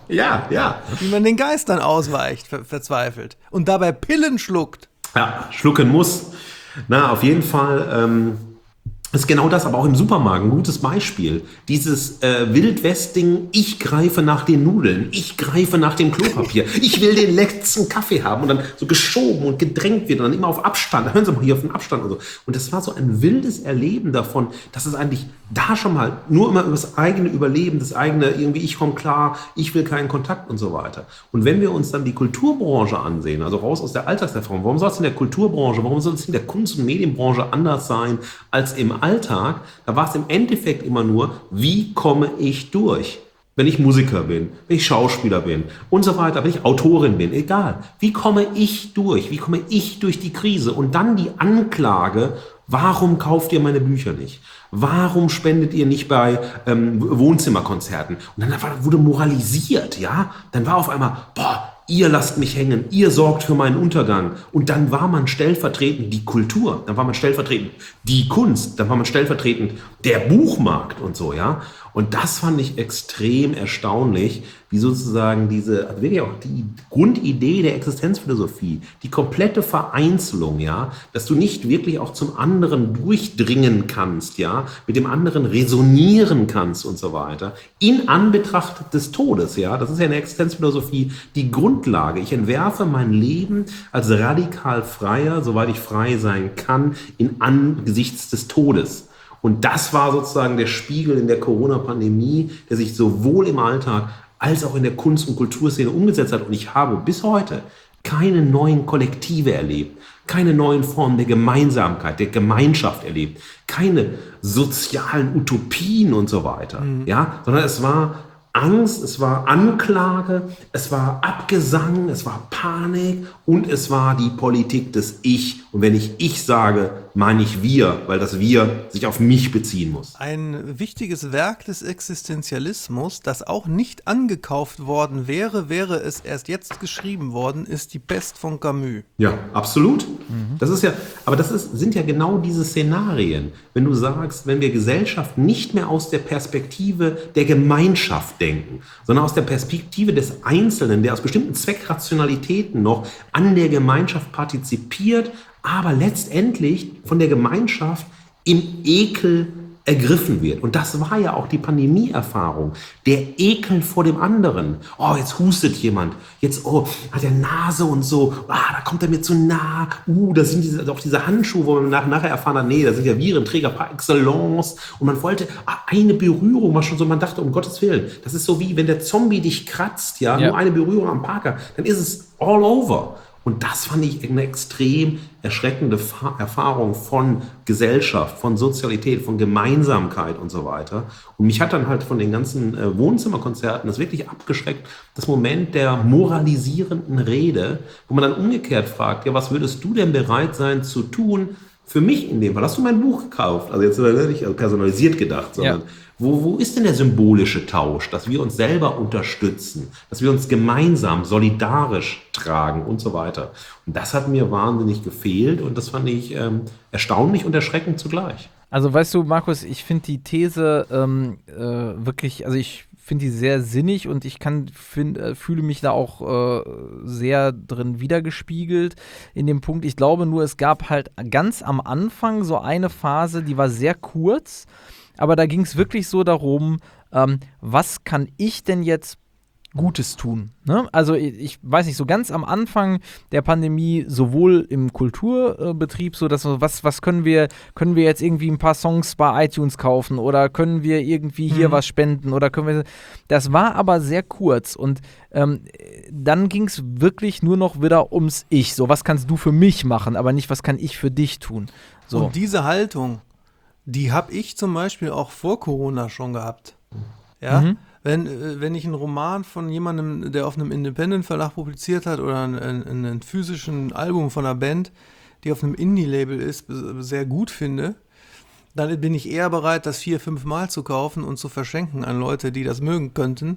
Ja, ja. Wie man den Geistern ausweicht, ver- verzweifelt. Und dabei Pillen schluckt. Ja, schlucken muss. Na, auf jeden Fall ähm, ist genau das, aber auch im Supermarkt ein gutes Beispiel. Dieses äh, Wildwest-Ding, ich greife nach den Nudeln, ich greife nach dem Klopapier, ich will den letzten Kaffee haben und dann so geschoben und gedrängt wird und dann immer auf Abstand. Hören Sie mal hier auf den Abstand und so. Und das war so ein wildes Erleben davon, dass es eigentlich da schon mal nur immer über das eigene Überleben, das eigene irgendwie, ich komme klar, ich will keinen Kontakt und so weiter. Und wenn wir uns dann die Kulturbranche ansehen, also raus aus der Alltagserfahrung, warum soll es in der Kulturbranche, warum soll es in der Kunst- und Medienbranche anders sein als im Alltag? Da war es im Endeffekt immer nur, wie komme ich durch? Wenn ich Musiker bin, wenn ich Schauspieler bin und so weiter, wenn ich Autorin bin, egal. Wie komme ich durch? Wie komme ich durch die Krise? Und dann die Anklage, warum kauft ihr meine Bücher nicht? Warum spendet ihr nicht bei ähm, Wohnzimmerkonzerten? Und dann wurde moralisiert, ja? Dann war auf einmal, boah, ihr lasst mich hängen, ihr sorgt für meinen Untergang. Und dann war man stellvertretend die Kultur, dann war man stellvertretend die Kunst, dann war man stellvertretend der Buchmarkt und so, ja? Und das fand ich extrem erstaunlich, wie sozusagen diese, also wirklich auch die Grundidee der Existenzphilosophie, die komplette Vereinzelung, ja, dass du nicht wirklich auch zum anderen durchdringen kannst, ja, mit dem anderen resonieren kannst und so weiter, in Anbetracht des Todes, ja, das ist ja in der Existenzphilosophie die Grundlage. Ich entwerfe mein Leben als radikal freier, soweit ich frei sein kann, in angesichts des Todes. Und das war sozusagen der Spiegel in der Corona-Pandemie, der sich sowohl im Alltag als auch in der Kunst- und Kulturszene umgesetzt hat. Und ich habe bis heute keine neuen Kollektive erlebt, keine neuen Formen der Gemeinsamkeit, der Gemeinschaft erlebt, keine sozialen Utopien und so weiter, mhm. ja, sondern es war Angst, es war Anklage, es war Abgesang, es war Panik und es war die Politik des Ich. Und wenn ich Ich sage, meine ich wir, weil das Wir sich auf mich beziehen muss. Ein wichtiges Werk des Existenzialismus, das auch nicht angekauft worden wäre, wäre es erst jetzt geschrieben worden, ist Die Pest von Camus. Ja, absolut. Mhm. Das ist ja, aber das ist, sind ja genau diese Szenarien. Wenn du sagst, wenn wir Gesellschaft nicht mehr aus der Perspektive der Gemeinschaft denken, sondern aus der Perspektive des Einzelnen, der aus bestimmten Zweckrationalitäten noch an der Gemeinschaft partizipiert, aber letztendlich von der Gemeinschaft im Ekel ergriffen wird. Und das war ja auch die Pandemie-Erfahrung. Der Ekel vor dem anderen. Oh, jetzt hustet jemand. Jetzt, oh, hat er Nase und so. Ah, da kommt er mir zu nah. Uh, da sind diese, auch diese Handschuhe, wo man nach, nachher erfahren hat, nee, da sind ja Virenträger par excellence. Und man wollte, ah, eine Berührung war schon so, man dachte, um Gottes Willen, das ist so wie, wenn der Zombie dich kratzt, ja, ja. nur eine Berührung am Parker, dann ist es all over. Und das fand ich eine extrem erschreckende Erfahrung von Gesellschaft, von Sozialität, von Gemeinsamkeit und so weiter. Und mich hat dann halt von den ganzen äh, Wohnzimmerkonzerten das wirklich abgeschreckt, das Moment der moralisierenden Rede, wo man dann umgekehrt fragt, ja, was würdest du denn bereit sein zu tun für mich in dem Fall? Hast du mein Buch gekauft? Also jetzt nicht also personalisiert gedacht, sondern ja. Wo, wo ist denn der symbolische Tausch, dass wir uns selber unterstützen, dass wir uns gemeinsam, solidarisch tragen und so weiter. Und das hat mir wahnsinnig gefehlt und das fand ich ähm, erstaunlich und erschreckend zugleich. Also weißt du, Markus, ich finde die These ähm, äh, wirklich, also ich finde die sehr sinnig und ich kann find, äh, fühle mich da auch äh, sehr drin wiedergespiegelt in dem Punkt. Ich glaube nur, es gab halt ganz am Anfang so eine Phase, die war sehr kurz, aber da ging es wirklich so darum, ähm, was kann ich denn jetzt Gutes tun? Ne? Also ich, ich weiß nicht, so ganz am Anfang der Pandemie, sowohl im Kulturbetrieb, so dass was, was können wir, können wir jetzt irgendwie ein paar Songs bei iTunes kaufen oder können wir irgendwie hier mhm. was spenden oder können wir, das war aber sehr kurz und ähm, dann ging es wirklich nur noch wieder ums Ich, so was kannst du für mich machen, aber nicht was kann ich für dich tun. So. Und diese Haltung, die habe ich zum Beispiel auch vor Corona schon gehabt. Ja, mhm. wenn, wenn ich einen Roman von jemandem, der auf einem Independent-Verlag publiziert hat oder einen, einen, einen physischen Album von einer Band, die auf einem Indie-Label ist, sehr gut finde, dann bin ich eher bereit, das vier, fünf Mal zu kaufen und zu verschenken an Leute, die das mögen könnten,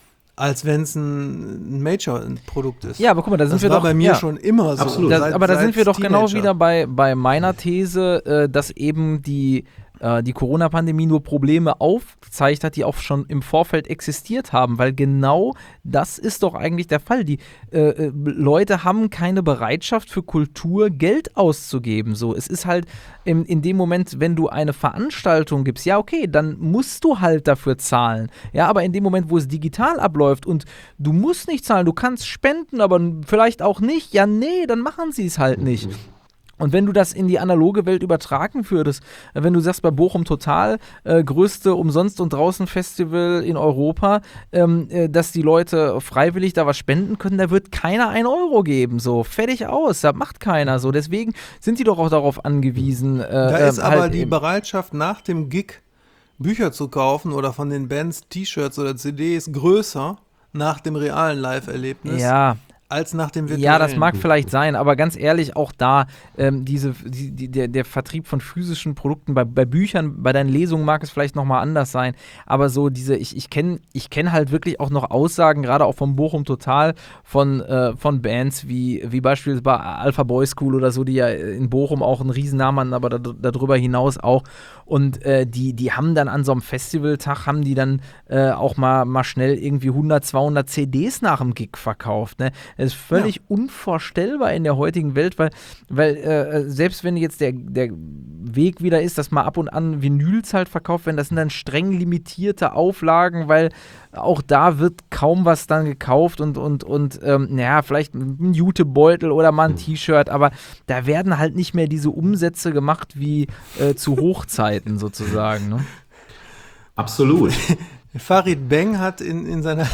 als wenn es ein Major-Produkt ist. Ja, aber guck mal, da sind das wir war doch bei mir ja, schon immer so. Absolut. Das, aber da sind wir doch Teenager. Genau wieder bei, bei meiner These, äh, dass eben die äh, die Corona-Pandemie nur Probleme aufgezeigt hat, die auch schon im Vorfeld existiert haben, weil genau das ist doch eigentlich der Fall. Die äh, Leute haben keine Bereitschaft für Kultur Geld auszugeben. So, es ist halt in, in dem Moment, wenn du eine Veranstaltung gibst, ja okay, dann musst du halt dafür zahlen. Ja, aber in dem Moment, wo es digital abläuft und du musst nicht zahlen, du kannst spenden, aber vielleicht auch nicht, ja nee, dann machen sie es halt nicht. Und wenn du das in die analoge Welt übertragen würdest, wenn du sagst, bei Bochum Total, äh, größte Umsonst- und Draußen-Festival in Europa, ähm, äh, dass die Leute freiwillig da was spenden können, da wird keiner einen Euro geben, so, fertig aus, da macht keiner so, deswegen sind die doch auch darauf angewiesen. Äh, da ist äh, aber halt die eben- Bereitschaft nach dem Gig Bücher zu kaufen oder von den Bands T-Shirts oder C Ds größer nach dem realen Live-Erlebnis Ja, als nach dem virtuellen. Ja, das mag vielleicht sein, aber ganz ehrlich, auch da, ähm, diese, die, die, der, der Vertrieb von physischen Produkten, bei, bei Büchern, bei deinen Lesungen mag es vielleicht nochmal anders sein, aber so diese, ich, ich kenne ich kenn halt wirklich auch noch Aussagen, gerade auch vom Bochum Total, von, äh, von Bands wie, wie beispielsweise bei Alpha Boy School oder so, die ja in Bochum auch einen Riesennamen haben, aber da, darüber hinaus auch. Und äh, die, die haben dann an so einem Festivaltag, haben die dann äh, auch mal, mal schnell irgendwie hundert, zweihundert C Ds nach dem Gig verkauft, ne? Das ist völlig ja. unvorstellbar in der heutigen Welt, weil, weil äh, selbst wenn jetzt der, der Weg wieder ist, dass mal ab und an Vinyls halt verkauft werden, das sind dann streng limitierte Auflagen, weil auch da wird kaum was dann gekauft und, und, und ähm, naja, vielleicht ein Jutebeutel oder mal ein T-Shirt, aber da werden halt nicht mehr diese Umsätze gemacht wie äh, zu Hochzeiten sozusagen. Ne? Absolut. Farid Bang hat in, in, seiner,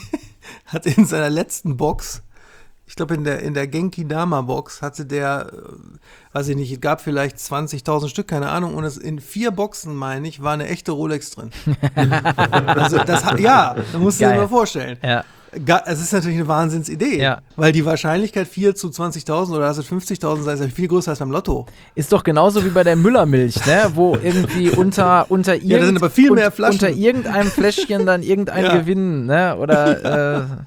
hat in seiner letzten Box, ich glaube in der, in der Genki Dama Box, hatte der, äh, weiß ich nicht, es gab vielleicht zwanzigtausend Stück, keine Ahnung, und es in vier Boxen, meine ich, war eine echte Rolex drin. Also das, ja, da musst du dir mal vorstellen. Ja. Es ist natürlich eine Wahnsinnsidee, ja. weil die Wahrscheinlichkeit vier zu zwanzigtausend oder fünfzigtausend sei, ist ja viel größer als beim Lotto. Ist doch genauso wie bei der Müllermilch, ne? Wo irgendwie unter, unter, irgend, ja, da sind aber viel mehr Flaschen. unter irgendeinem Fläschchen dann irgendein ja. Gewinn, ne? Oder äh,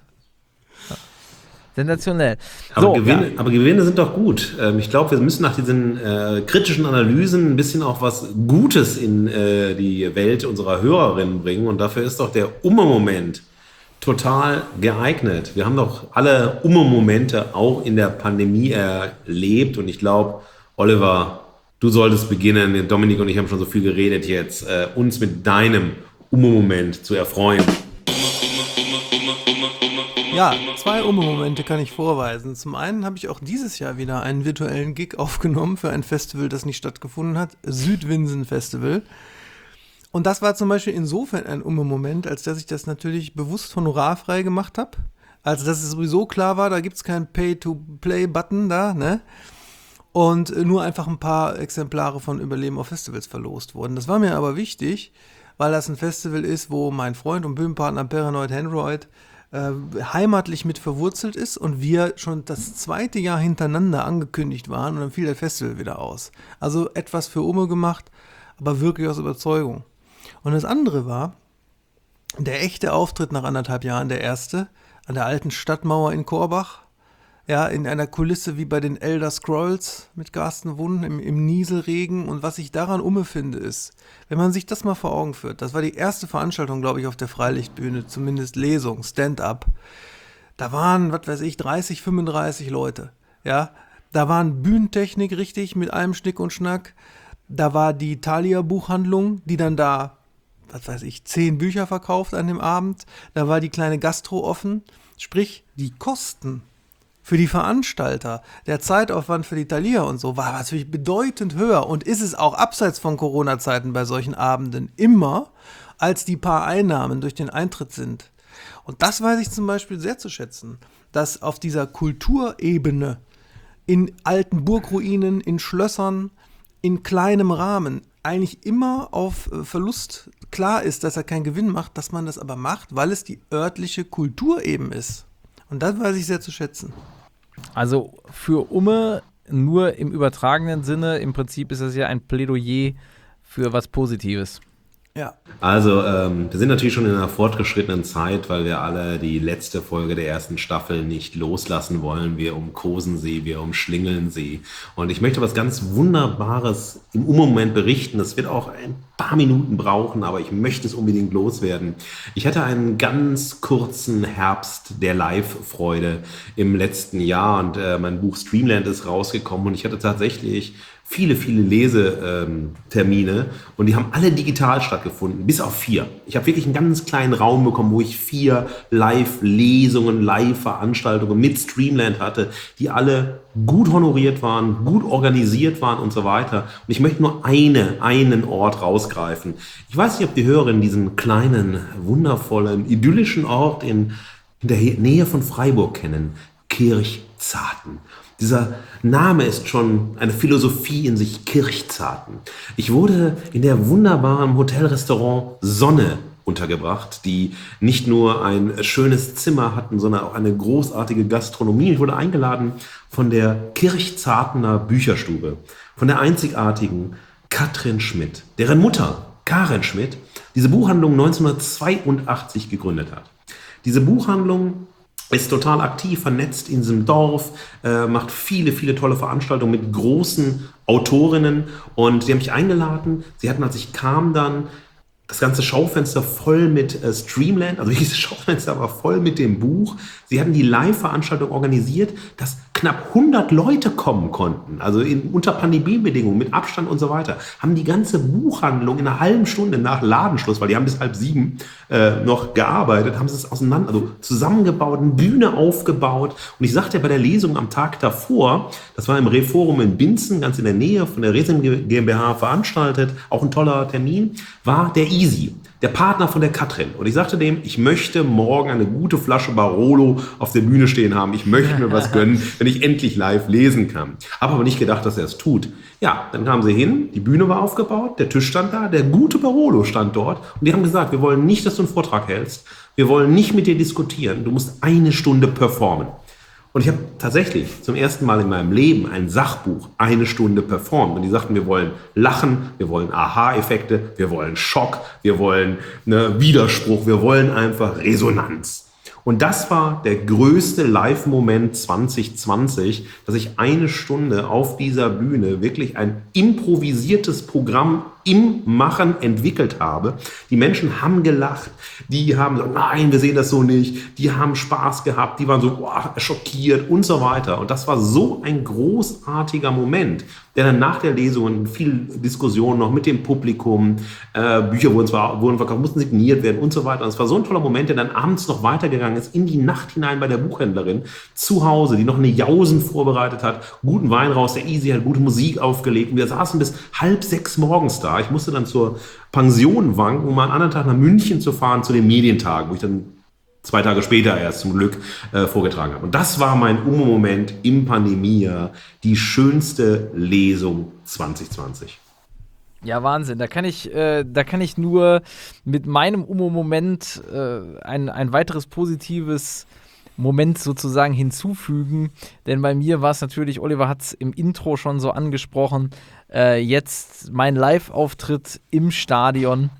sensationell. Aber, so, Gewinne, ja. aber Gewinne sind doch gut. Ähm, ich glaube, wir müssen nach diesen äh, kritischen Analysen ein bisschen auch was Gutes in äh, die Welt unserer Hörerinnen bringen. Und dafür ist doch der Umme-Moment total geeignet. Wir haben doch alle Umme-Momente auch in der Pandemie erlebt. Und ich glaube, Oliver, du solltest beginnen. Dominik und ich haben schon so viel geredet jetzt, äh, uns mit deinem Umme-Moment zu erfreuen. Ja, zwei Umme-Momente kann ich vorweisen. Zum einen habe ich auch dieses Jahr wieder einen virtuellen Gig aufgenommen für ein Festival, das nicht stattgefunden hat, Südwinsen Festival. Und das war zum Beispiel insofern ein Umme-Moment, als dass ich das natürlich bewusst honorarfrei gemacht habe. Also dass es sowieso klar war, da gibt es keinen Pay-to-Play-Button da, ne? Und nur einfach ein paar Exemplare von Überleben auf Festivals verlost wurden. Das war mir aber wichtig, weil das ein Festival ist, wo mein Freund und Bühnenpartner Paranoid Android äh, heimatlich mit verwurzelt ist und wir schon das zweite Jahr hintereinander angekündigt waren und dann fiel das Festival wieder aus. Also etwas für Umme gemacht, aber wirklich aus Überzeugung. Und das andere war der echte Auftritt nach anderthalb Jahren, der erste, an der alten Stadtmauer in Korbach. Ja, in einer Kulisse wie bei den Elder Scrolls mit Carsten Wunn im, im Nieselregen. Und was ich daran Umme finde, ist, wenn man sich das mal vor Augen führt, das war die erste Veranstaltung, glaube ich, auf der Freilichtbühne, zumindest Lesung, Stand-up. Da waren, was weiß ich, dreißig, fünfunddreißig Leute. Ja, da waren Bühnentechnik richtig mit allem Schnick und Schnack. Da war die Thalia-Buchhandlung, die dann da, was weiß ich, zehn Bücher verkauft an dem Abend. Da war die kleine Gastro offen. Sprich, die Kosten für die Veranstalter, der Zeitaufwand für die Thalia und so, war natürlich bedeutend höher und ist es auch abseits von Corona-Zeiten bei solchen Abenden immer, als die paar Einnahmen durch den Eintritt sind. Und das weiß ich zum Beispiel sehr zu schätzen, dass auf dieser Kulturebene in alten Burgruinen, in Schlössern, in kleinem Rahmen eigentlich immer auf Verlust klar ist, dass er keinen Gewinn macht, dass man das aber macht, weil es die örtliche Kultur eben ist. Und das weiß ich sehr zu schätzen. Also für Umme nur im übertragenen Sinne, im Prinzip ist das ja ein Plädoyer für was Positives. Ja. Also, ähm, wir sind natürlich schon in einer fortgeschrittenen Zeit, weil wir alle die letzte Folge der ersten Staffel nicht loslassen wollen. Wir umkosen sie, wir umschlingeln sie. Und ich möchte was ganz Wunderbares im Moment berichten. Das wird auch ein paar Minuten brauchen, aber ich möchte es unbedingt loswerden. Ich hatte einen ganz kurzen Herbst der Live-Freude im letzten Jahr und äh, mein Buch Streamland ist rausgekommen und ich hatte tatsächlich viele, viele Lesetermine ähm, und die haben alle digital stattgefunden, bis auf vier. Ich habe wirklich einen ganz kleinen Raum bekommen, wo ich vier Live-Lesungen, Live-Veranstaltungen mit Streamland hatte, die alle gut honoriert waren, gut organisiert waren und so weiter. Und ich möchte nur eine, einen Ort rausgreifen. Ich weiß nicht, ob die Hörerinnen diesen kleinen, wundervollen, idyllischen Ort in, in der Nähe von Freiburg kennen. Kirchzarten. Dieser Name ist schon eine Philosophie in sich, Kirchzarten. Ich wurde in der wunderbaren Hotelrestaurant Sonne untergebracht, die nicht nur ein schönes Zimmer hatten, sondern auch eine großartige Gastronomie. Ich wurde eingeladen von der Kirchzartener Bücherstube, von der einzigartigen Katrin Schmidt, deren Mutter, Karen Schmidt, diese Buchhandlung neunzehnhundertzweiundachtzig gegründet hat. Diese Buchhandlung ist total aktiv, vernetzt in diesem Dorf, äh, macht viele, viele tolle Veranstaltungen mit großen Autorinnen und sie haben mich eingeladen. Sie hatten, als ich kam, dann das ganze Schaufenster voll mit äh, Streamland, also dieses Schaufenster war voll mit dem Buch. Sie hatten die Live-Veranstaltung organisiert, dass knapp hundert Leute kommen konnten, also in, unter Pandemiebedingungen, mit Abstand und so weiter, haben die ganze Buchhandlung in einer halben Stunde nach Ladenschluss, weil die haben bis halb sieben äh, noch gearbeitet, haben sie es auseinander, also zusammengebaut, eine Bühne aufgebaut. Und ich sagte bei der Lesung am Tag davor, das war im Reforum in Binzen, ganz in der Nähe von der Resem GmbH veranstaltet, auch ein toller Termin, war der Easy, der Partner von der Katrin. Und ich sagte dem, ich möchte morgen eine gute Flasche Barolo auf der Bühne stehen haben. Ich möchte mir was gönnen, wenn ich endlich live lesen kann. Habe aber nicht gedacht, dass er es tut. Ja, dann kamen sie hin, die Bühne war aufgebaut, der Tisch stand da, der gute Barolo stand dort. Und die haben gesagt, wir wollen nicht, dass du einen Vortrag hältst. Wir wollen nicht mit dir diskutieren. Du musst eine Stunde performen. Und ich habe tatsächlich zum ersten Mal in meinem Leben ein Sachbuch eine Stunde performt. Und die sagten, wir wollen lachen, wir wollen Aha-Effekte, wir wollen Schock, wir wollen ne, Widerspruch, wir wollen einfach Resonanz. Und das war der größte Live-Moment zwanzig zwanzig, dass ich eine Stunde auf dieser Bühne wirklich ein improvisiertes Programm im Machen entwickelt habe. Die Menschen haben gelacht, die haben so, nein, wir sehen das so nicht, die haben Spaß gehabt, die waren so boah, schockiert und so weiter. Und das war so ein großartiger Moment, der dann nach der Lesung viel Diskussion noch mit dem Publikum, äh, Bücher wurden zwar wurden verkauft, mussten signiert werden und so weiter. Und es war so ein toller Moment, der dann abends noch weitergegangen ist, in die Nacht hinein bei der Buchhändlerin zu Hause, die noch eine Jausen vorbereitet hat, guten Wein raus, der Easy hat gute Musik aufgelegt und wir saßen bis halb sechs morgens da. Ich musste dann zur Pension wanken, um mal einen anderen Tag nach München zu fahren, zu den Medientagen, wo ich dann zwei Tage später erst zum Glück äh, vorgetragen habe. Und das war mein Umo-Moment im Pandemiejahr, die schönste Lesung zwanzig zwanzig. Ja, Wahnsinn. Da kann ich, äh, da kann ich nur mit meinem Umo-Moment äh, ein, ein weiteres positives Moment sozusagen hinzufügen. Denn bei mir war es natürlich, Oliver hat es im Intro schon so angesprochen, äh, jetzt mein Live-Auftritt im Stadion.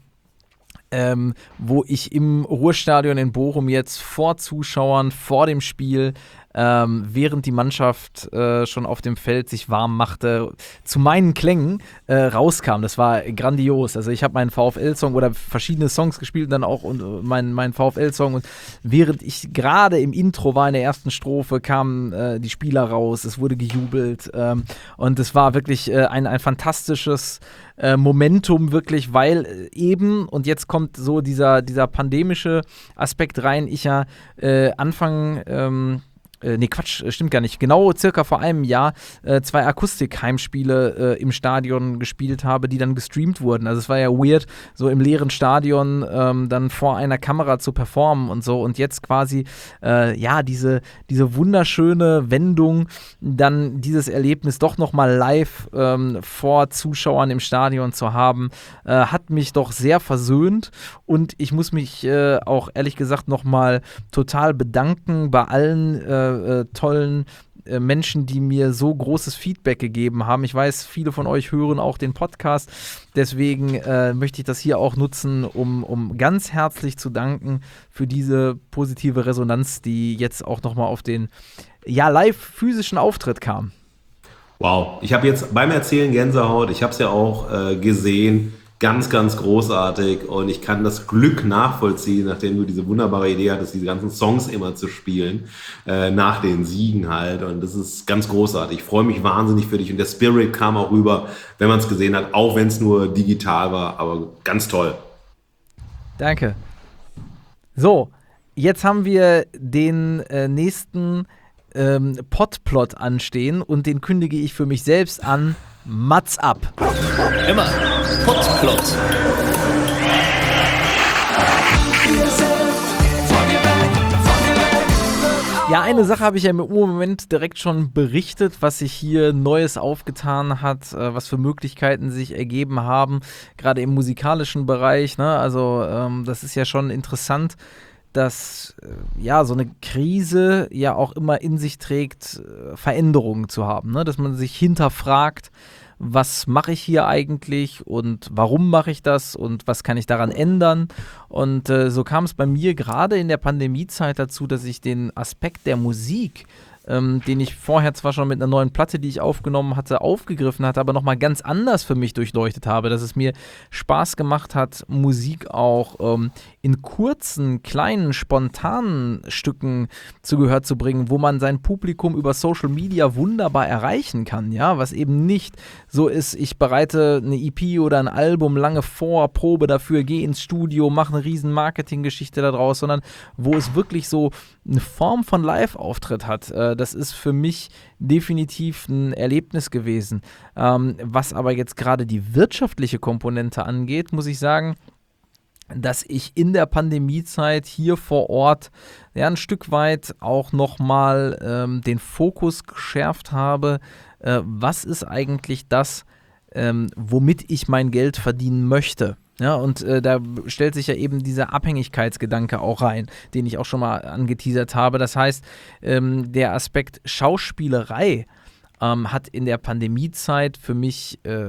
Ähm, wo ich im Ruhrstadion in Bochum jetzt vor Zuschauern, vor dem Spiel, ähm, während die Mannschaft äh, schon auf dem Feld sich warm machte, zu meinen Klängen äh, rauskam. Das war grandios. Also ich habe meinen VfL-Song oder verschiedene Songs gespielt und dann auch und, uh, meinen mein VfL-Song. Und während ich gerade im Intro war, in der ersten Strophe, kamen äh, die Spieler raus, es wurde gejubelt. Ähm, und es war wirklich äh, ein, ein fantastisches Äh, Momentum wirklich, weil äh, eben, und jetzt kommt so dieser, dieser pandemische Aspekt rein, ich ja äh, Anfang, ähm, äh, nee Quatsch, stimmt gar nicht, genau circa vor einem Jahr äh, zwei Akustik-Heimspiele äh, im Stadion gespielt habe, die dann gestreamt wurden. Also es war ja weird, so im leeren Stadion ähm, dann vor einer Kamera zu performen und so und jetzt quasi, äh, ja, diese, diese wunderschöne Wendung, dann dieses Erlebnis doch nochmal live ähm, vor Zuschauern im Stadion zu haben, äh, hat mich doch sehr versöhnt und ich muss mich äh, auch ehrlich gesagt nochmal total bedanken bei allen äh, äh, tollen äh, Menschen, die mir so großes Feedback gegeben haben. Ich weiß, viele von euch hören auch den Podcast, deswegen äh, möchte ich das hier auch nutzen, um, um ganz herzlich zu danken für diese positive Resonanz, die jetzt auch nochmal auf den ja, live physischen Auftritt kam. Wow, ich habe jetzt beim Erzählen Gänsehaut, ich habe es ja auch äh, gesehen, ganz, ganz großartig und ich kann das Glück nachvollziehen, nachdem du diese wunderbare Idee hattest, diese ganzen Songs immer zu spielen, äh, nach den Siegen halt, und das ist ganz großartig. Ich freue mich wahnsinnig für dich und der Spirit kam auch rüber, wenn man es gesehen hat, auch wenn es nur digital war, aber ganz toll. Danke. So, jetzt haben wir den äh, nächsten ähm, Podplot anstehen und den kündige ich für mich selbst an. Mats ab. Immer Podplot. Ja, eine Sache habe ich ja im Moment direkt schon berichtet, was sich hier Neues aufgetan hat, äh, was für Möglichkeiten sich ergeben haben, gerade im musikalischen Bereich. Ne? Also ähm, das ist ja schon interessant, dass äh, ja so eine Krise ja auch immer in sich trägt, äh, Veränderungen zu haben, ne? Dass man sich hinterfragt, was mache ich hier eigentlich und warum mache ich das und was kann ich daran ändern. Und äh, so kam es bei mir gerade in der Pandemiezeit dazu, dass ich den Aspekt der Musik, ähm, den ich vorher zwar schon mit einer neuen Platte, die ich aufgenommen hatte, aufgegriffen hatte, aber nochmal ganz anders für mich durchleuchtet habe, dass es mir Spaß gemacht hat, Musik auch ähm, in kurzen, kleinen, spontanen Stücken zu Gehör zu bringen, wo man sein Publikum über Social Media wunderbar erreichen kann, ja, was eben nicht so ist, ich bereite eine E P oder ein Album lange vor, probe dafür, gehe ins Studio, mache eine riesen Marketinggeschichte daraus, sondern wo es wirklich so eine Form von Live-Auftritt hat. Äh, das ist für mich definitiv ein Erlebnis gewesen. Ähm, was aber jetzt gerade die wirtschaftliche Komponente angeht, muss ich sagen, dass ich in der Pandemiezeit hier vor Ort ja ein Stück weit auch nochmal ähm, den Fokus geschärft habe, äh, was ist eigentlich das, ähm, womit ich mein Geld verdienen möchte. Ja, und äh, da stellt sich ja eben dieser Abhängigkeitsgedanke auch rein, den ich auch schon mal angeteasert habe. Das heißt, ähm, der Aspekt Schauspielerei ähm, hat in der Pandemiezeit für mich äh,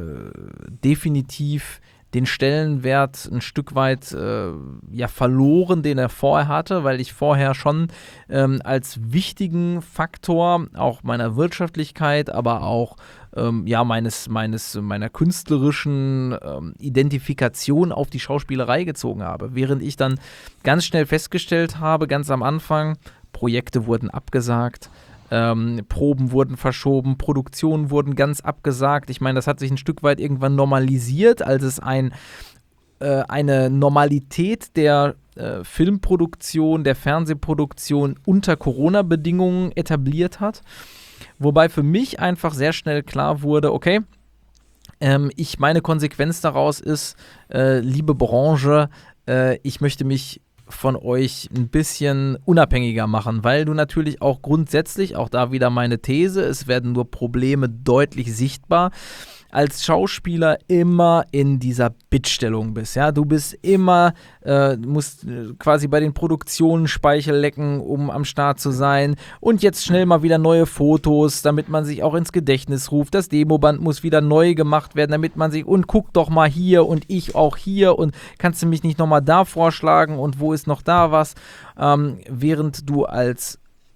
definitiv den Stellenwert ein Stück weit äh, ja, verloren, den er vorher hatte, weil ich vorher schon ähm, als wichtigen Faktor auch meiner Wirtschaftlichkeit, aber auch ähm, ja, meines, meines, meiner künstlerischen ähm, Identifikation auf die Schauspielerei gezogen habe. Während ich dann ganz schnell festgestellt habe, ganz am Anfang, Projekte wurden abgesagt, Ähm, Proben wurden verschoben, Produktionen wurden ganz abgesagt. Ich meine, das hat sich ein Stück weit irgendwann normalisiert, als es ein, äh, eine Normalität der äh, Filmproduktion, der Fernsehproduktion unter Corona-Bedingungen etabliert hat. Wobei für mich einfach sehr schnell klar wurde, okay, ähm, ich, meine Konsequenz daraus ist, äh, liebe Branche, äh, ich möchte mich von euch ein bisschen unabhängiger machen, weil du natürlich auch grundsätzlich, auch da wieder meine These, es werden nur Probleme deutlich sichtbar, als Schauspieler immer in dieser Bittstellung bist, ja, du bist immer, äh, musst quasi bei den Produktionen Speichel lecken, um am Start zu sein und jetzt schnell mal wieder neue Fotos, damit man sich auch ins Gedächtnis ruft, das Demoband muss wieder neu gemacht werden, damit man sich, und guck doch mal hier und ich auch hier und kannst du mich nicht nochmal da vorschlagen und wo ist noch da was, ähm, während du als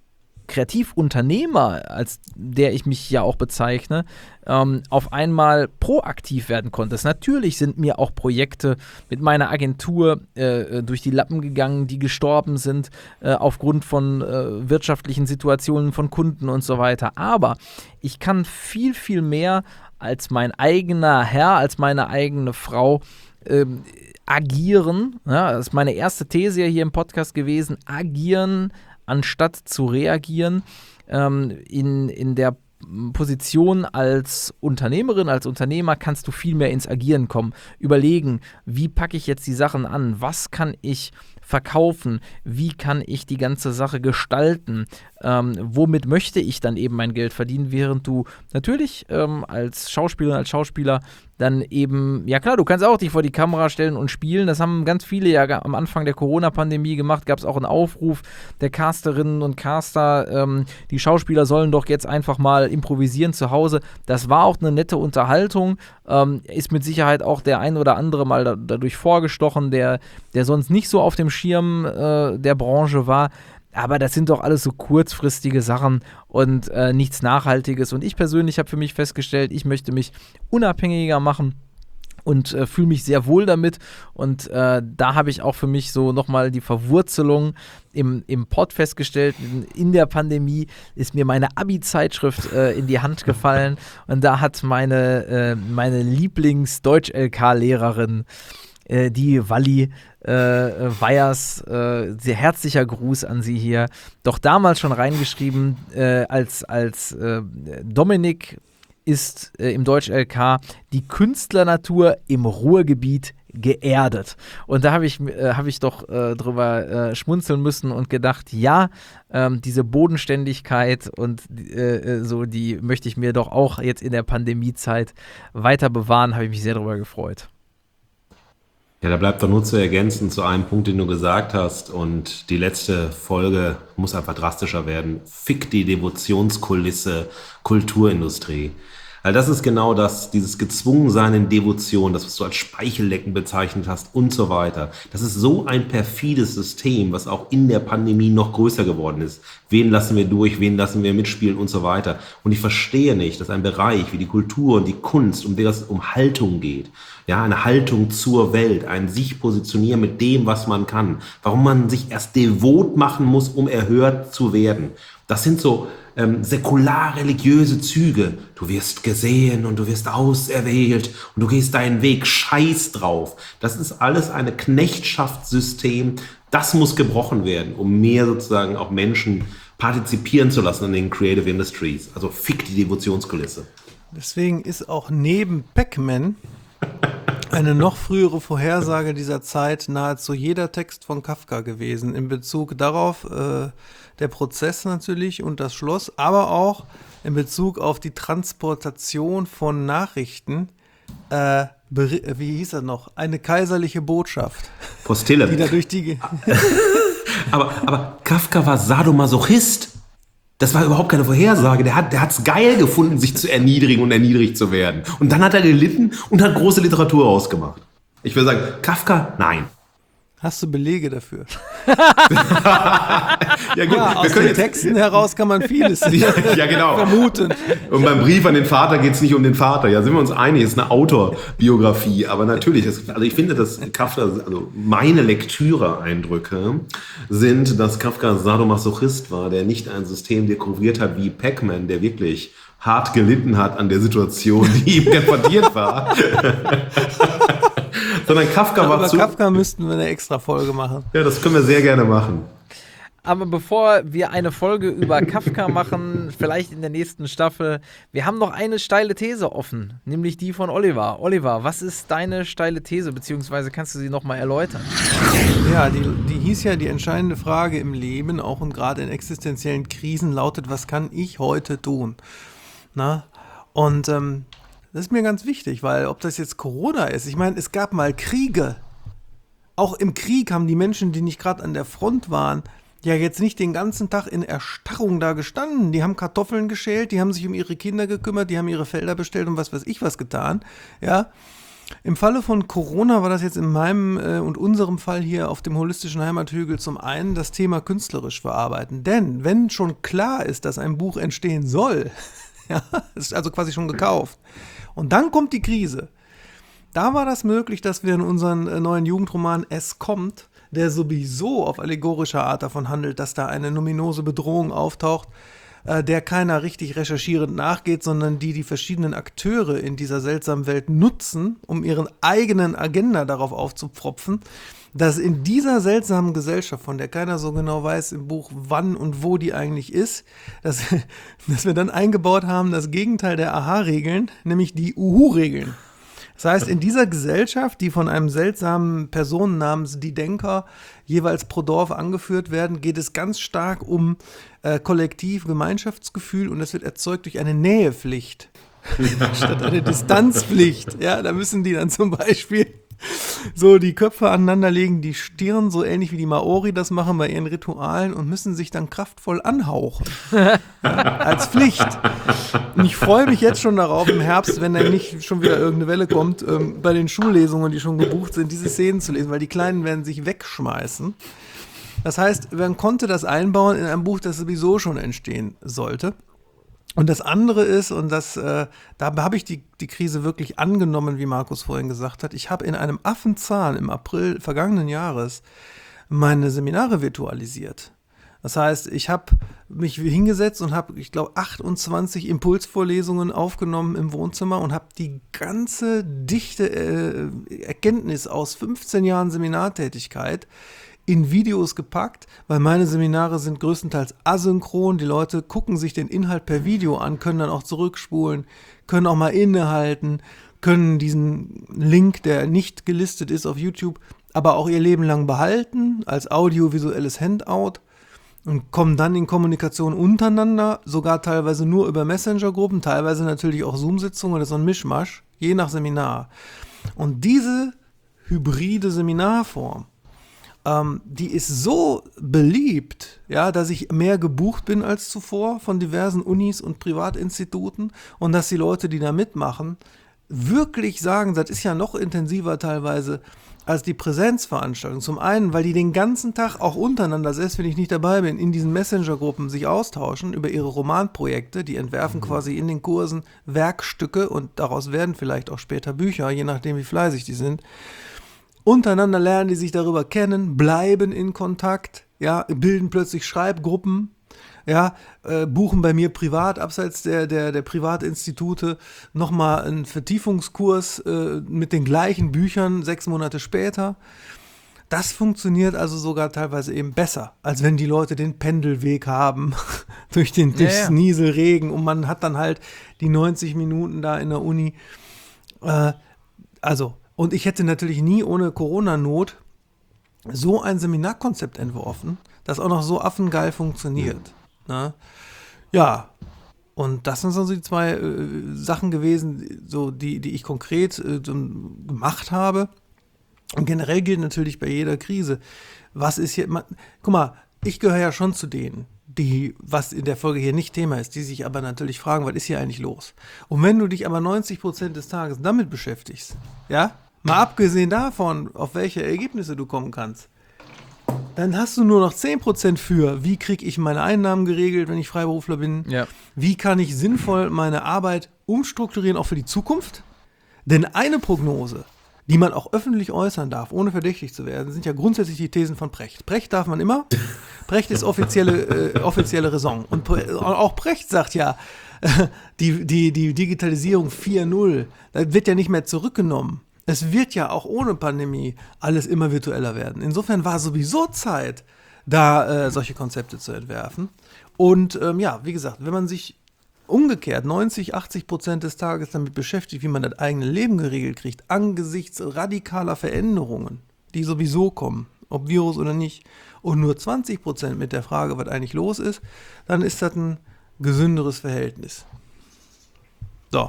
Kreativunternehmer, als der ich mich ja auch bezeichne, ähm, auf einmal proaktiv werden konntest. Natürlich sind mir auch Projekte mit meiner Agentur äh, durch die Lappen gegangen, die gestorben sind äh, aufgrund von äh, wirtschaftlichen Situationen von Kunden und so weiter. Aber ich kann viel, viel mehr als mein eigener Herr, als meine eigene Frau ähm, agieren. Ja, das ist meine erste These hier im Podcast gewesen. Agieren anstatt zu reagieren, ähm, in, in der Position als Unternehmerin, als Unternehmer kannst du viel mehr ins Agieren kommen. Überlegen, wie packe ich jetzt die Sachen an? Was kann ich verkaufen? Wie kann ich die ganze Sache gestalten? Ähm, womit möchte ich dann eben mein Geld verdienen? Während du natürlich ähm, als Schauspielerin, als Schauspieler dann eben, ja klar, du kannst auch dich vor die Kamera stellen und spielen. Das haben ganz viele ja am Anfang der Corona-Pandemie gemacht. Gab es auch einen Aufruf der Casterinnen und Caster, ähm, die Schauspieler sollen doch jetzt einfach mal improvisieren zu Hause. Das war auch eine nette Unterhaltung. Ähm, ist mit Sicherheit auch der ein oder andere mal da, dadurch vorgestochen, der, der sonst nicht so auf dem Schirm äh, der Branche war. Aber das sind doch alles so kurzfristige Sachen und äh, nichts Nachhaltiges. Und ich persönlich habe für mich festgestellt, ich möchte mich unabhängiger machen und äh, fühle mich sehr wohl damit. Und äh, da habe ich auch für mich so nochmal die Verwurzelung im, im Pod festgestellt. In, in der Pandemie ist mir meine Abi-Zeitschrift äh, in die Hand gefallen. Und da hat meine, äh, meine Lieblings-Deutsch-L K-Lehrerin, äh, die Walli, Äh, Weyers, äh, sehr herzlicher Gruß an sie hier, doch damals schon reingeschrieben, äh, als, als äh, Dominik ist äh, im Deutsch-L K die Künstlernatur im Ruhrgebiet geerdet. Und da habe ich, äh, hab ich doch äh, drüber äh, schmunzeln müssen und gedacht, ja, ähm, diese Bodenständigkeit und äh, so, die möchte ich mir doch auch jetzt in der Pandemiezeit weiter bewahren, habe ich mich sehr darüber gefreut. Ja, da bleibt doch nur zu ergänzen zu einem Punkt, den du gesagt hast. Und die letzte Folge muss einfach drastischer werden. Fick die Devotionskulisse, Kulturindustrie. Weil das ist genau das, dieses Gezwungensein in Devotion, das, was du als Speichellecken bezeichnet hast und so weiter. Das ist so ein perfides System, was auch in der Pandemie noch größer geworden ist. Wen lassen wir durch, wen lassen wir mitspielen und so weiter. Und ich verstehe nicht, dass ein Bereich wie die Kultur und die Kunst, um der es um Haltung geht, ja, eine Haltung zur Welt, ein sich positionieren mit dem, was man kann, warum man sich erst devot machen muss, um erhört zu werden. Das sind so ähm, säkular-religiöse Züge. Du wirst gesehen und du wirst auserwählt und du gehst deinen Weg, scheiß drauf. Das ist alles ein Knechtschaftssystem. Das muss gebrochen werden, um mehr sozusagen auch Menschen partizipieren zu lassen an den Creative Industries. Also fick die Devotionskulisse. Deswegen ist auch neben Pac-Man eine noch frühere Vorhersage dieser Zeit nahezu jeder Text von Kafka gewesen, in Bezug darauf, äh, der Prozess natürlich und das Schloss, aber auch in Bezug auf die Transportation von Nachrichten, äh, wie hieß er noch, eine kaiserliche Botschaft. Postille. Die da durch die aber, aber Kafka war Sadomasochist. Das war überhaupt keine Vorhersage. Der hat, der hat's geil gefunden, sich zu erniedrigen und erniedrigt zu werden. Und dann hat er gelitten und hat große Literatur rausgemacht. Ich würde sagen, Kafka, nein. Hast du Belege dafür? Ja, gut, ja, wir aus können den jetzt, Texten heraus kann man vieles ja, ja, genau. vermuten. Und beim Brief an den Vater geht es nicht um den Vater. Ja, sind wir uns einig, es ist eine Autorbiografie. Aber natürlich, es, also ich finde, dass Kafka, also meine Lektüre-Eindrücke sind, dass Kafka Sadomasochist war, der nicht ein System dekoriert hat wie Pac-Man, der wirklich hart gelitten hat an der Situation, die ihm deportiert war. Sondern Kafka war Über zu... Kafka müssten wir eine extra Folge machen. Ja, das können wir sehr gerne machen. Aber bevor wir eine Folge über Kafka machen, vielleicht in der nächsten Staffel, wir haben noch eine steile These offen, nämlich die von Oliver. Oliver, was ist deine steile These, beziehungsweise kannst du sie nochmal erläutern? Ja, die, die hieß ja, die entscheidende Frage im Leben, auch und gerade in existenziellen Krisen, lautet, was kann ich heute tun? Na? Und ähm, das ist mir ganz wichtig, weil ob das jetzt Corona ist, ich meine, es gab mal Kriege. Auch im Krieg haben die Menschen, die nicht gerade an der Front waren, ja jetzt nicht den ganzen Tag in Erstarrung da gestanden. Die haben Kartoffeln geschält, die haben sich um ihre Kinder gekümmert, die haben ihre Felder bestellt und was weiß ich was getan. Ja. Im Falle von Corona war das jetzt in meinem äh, und unserem Fall hier auf dem holistischen Heimathügel zum einen das Thema künstlerisch verarbeiten. Denn wenn schon klar ist, dass ein Buch entstehen soll, ja, ist also quasi schon gekauft, und dann kommt die Krise. Da war das möglich, dass wir in unseren äh, neuen Jugendroman Es kommt, der sowieso auf allegorischer Art davon handelt, dass da eine numinose Bedrohung auftaucht, äh, der keiner richtig recherchierend nachgeht, sondern die die verschiedenen Akteure in dieser seltsamen Welt nutzen, um ihren eigenen Agenda darauf aufzupfropfen, dass in dieser seltsamen Gesellschaft, von der keiner so genau weiß im Buch, wann und wo die eigentlich ist, dass, dass wir dann eingebaut haben das Gegenteil der Aha-Regeln, nämlich die Uhu-Regeln. Das heißt, in dieser Gesellschaft, die von einem seltsamen Personen namens Die Denker jeweils pro Dorf angeführt werden, geht es ganz stark um äh, Kollektiv-Gemeinschaftsgefühl und das wird erzeugt durch eine Nähepflicht. statt eine Distanzpflicht. Ja, da müssen die dann zum Beispiel so die Köpfe aneinanderlegen, die Stirn, so ähnlich wie die Maori das machen bei ihren Ritualen und müssen sich dann kraftvoll anhauchen. Ja, als Pflicht. Und ich freue mich jetzt schon darauf im Herbst, wenn dann nicht schon wieder irgendeine Welle kommt, ähm, bei den Schullesungen, die schon gebucht sind, diese Szenen zu lesen, weil die Kleinen werden sich wegschmeißen. Das heißt, man konnte das einbauen in ein Buch, das sowieso schon entstehen sollte. Und das andere ist, und das, äh, da habe ich die, die Krise wirklich angenommen, wie Markus vorhin gesagt hat, ich habe in einem Affenzahn im April vergangenen Jahres meine Seminare virtualisiert. Das heißt, ich habe mich hingesetzt und habe, ich glaube, achtundzwanzig Impulsvorlesungen aufgenommen im Wohnzimmer und habe die ganze dichte äh, Erkenntnis aus fünfzehn Jahren Seminartätigkeit in Videos gepackt, weil meine Seminare sind größtenteils asynchron. Die Leute gucken sich den Inhalt per Video an, können dann auch zurückspulen, können auch mal innehalten, können diesen Link, der nicht gelistet ist auf YouTube, aber auch ihr Leben lang behalten als audiovisuelles Handout und kommen dann in Kommunikation untereinander, sogar teilweise nur über Messenger-Gruppen, teilweise natürlich auch Zoom-Sitzungen oder so ein Mischmasch, je nach Seminar. Und diese hybride Seminarform, Ähm, die ist so beliebt, ja, dass ich mehr gebucht bin als zuvor von diversen Unis und Privatinstituten und dass die Leute, die da mitmachen, wirklich sagen, das ist ja noch intensiver teilweise als die Präsenzveranstaltung. Zum einen, weil die den ganzen Tag auch untereinander, selbst wenn ich nicht dabei bin, in diesen Messenger-Gruppen sich austauschen über ihre Romanprojekte, die entwerfen mhm. quasi in den Kursen Werkstücke und daraus werden vielleicht auch später Bücher, je nachdem wie fleißig die sind. Untereinander lernen die sich darüber kennen, bleiben in Kontakt, ja, bilden plötzlich Schreibgruppen, ja, äh, buchen bei mir privat, abseits der, der, der Privatinstitute, nochmal einen Vertiefungskurs äh, mit den gleichen Büchern sechs Monate später. Das durchs also sogar teilweise eben besser, als wenn die Leute den Pendelweg haben durch den durchs ja, ja. Nieselregen und man hat dann halt die neunzig Minuten da in der Uni. Äh, also Und ich hätte natürlich nie ohne Corona-Not so ein Seminarkonzept entworfen, das auch noch so affengeil funktioniert. Ja, ne? Ja. Und das sind so die zwei äh, Sachen gewesen, so die, die ich konkret äh, so gemacht habe. Und generell gilt natürlich bei jeder Krise, was ist hier, man, guck mal, ich gehöre ja schon zu denen, die, was in der Folge hier nicht Thema ist, die sich aber natürlich fragen, was ist hier eigentlich los? Und wenn du dich aber neunzig Prozent des Tages damit beschäftigst, ja, mal abgesehen davon, auf welche Ergebnisse du kommen kannst, dann hast du nur noch zehn Prozent für, wie kriege ich meine Einnahmen geregelt, wenn ich Freiberufler bin, ja. Wie kann ich sinnvoll meine Arbeit umstrukturieren, auch für die Zukunft? Denn eine Prognose, die man auch öffentlich äußern darf, ohne verdächtig zu werden, sind ja grundsätzlich die Thesen von Precht. Precht darf man immer. Precht ist offizielle, äh, offizielle Raison. Und auch Precht sagt ja, äh, die, die, die Digitalisierung vier Punkt null, da wird ja nicht mehr zurückgenommen. Es wird ja auch ohne Pandemie alles immer virtueller werden. Insofern war sowieso Zeit, da äh, solche Konzepte zu entwerfen. Und ähm, ja, wie gesagt, wenn man sich umgekehrt neunzig, achtzig Prozent des Tages damit beschäftigt, wie man das eigene Leben geregelt kriegt, angesichts radikaler Veränderungen, die sowieso kommen, ob Virus oder nicht, und nur zwanzig Prozent mit der Frage, was eigentlich los ist, dann ist das ein gesünderes Verhältnis. So.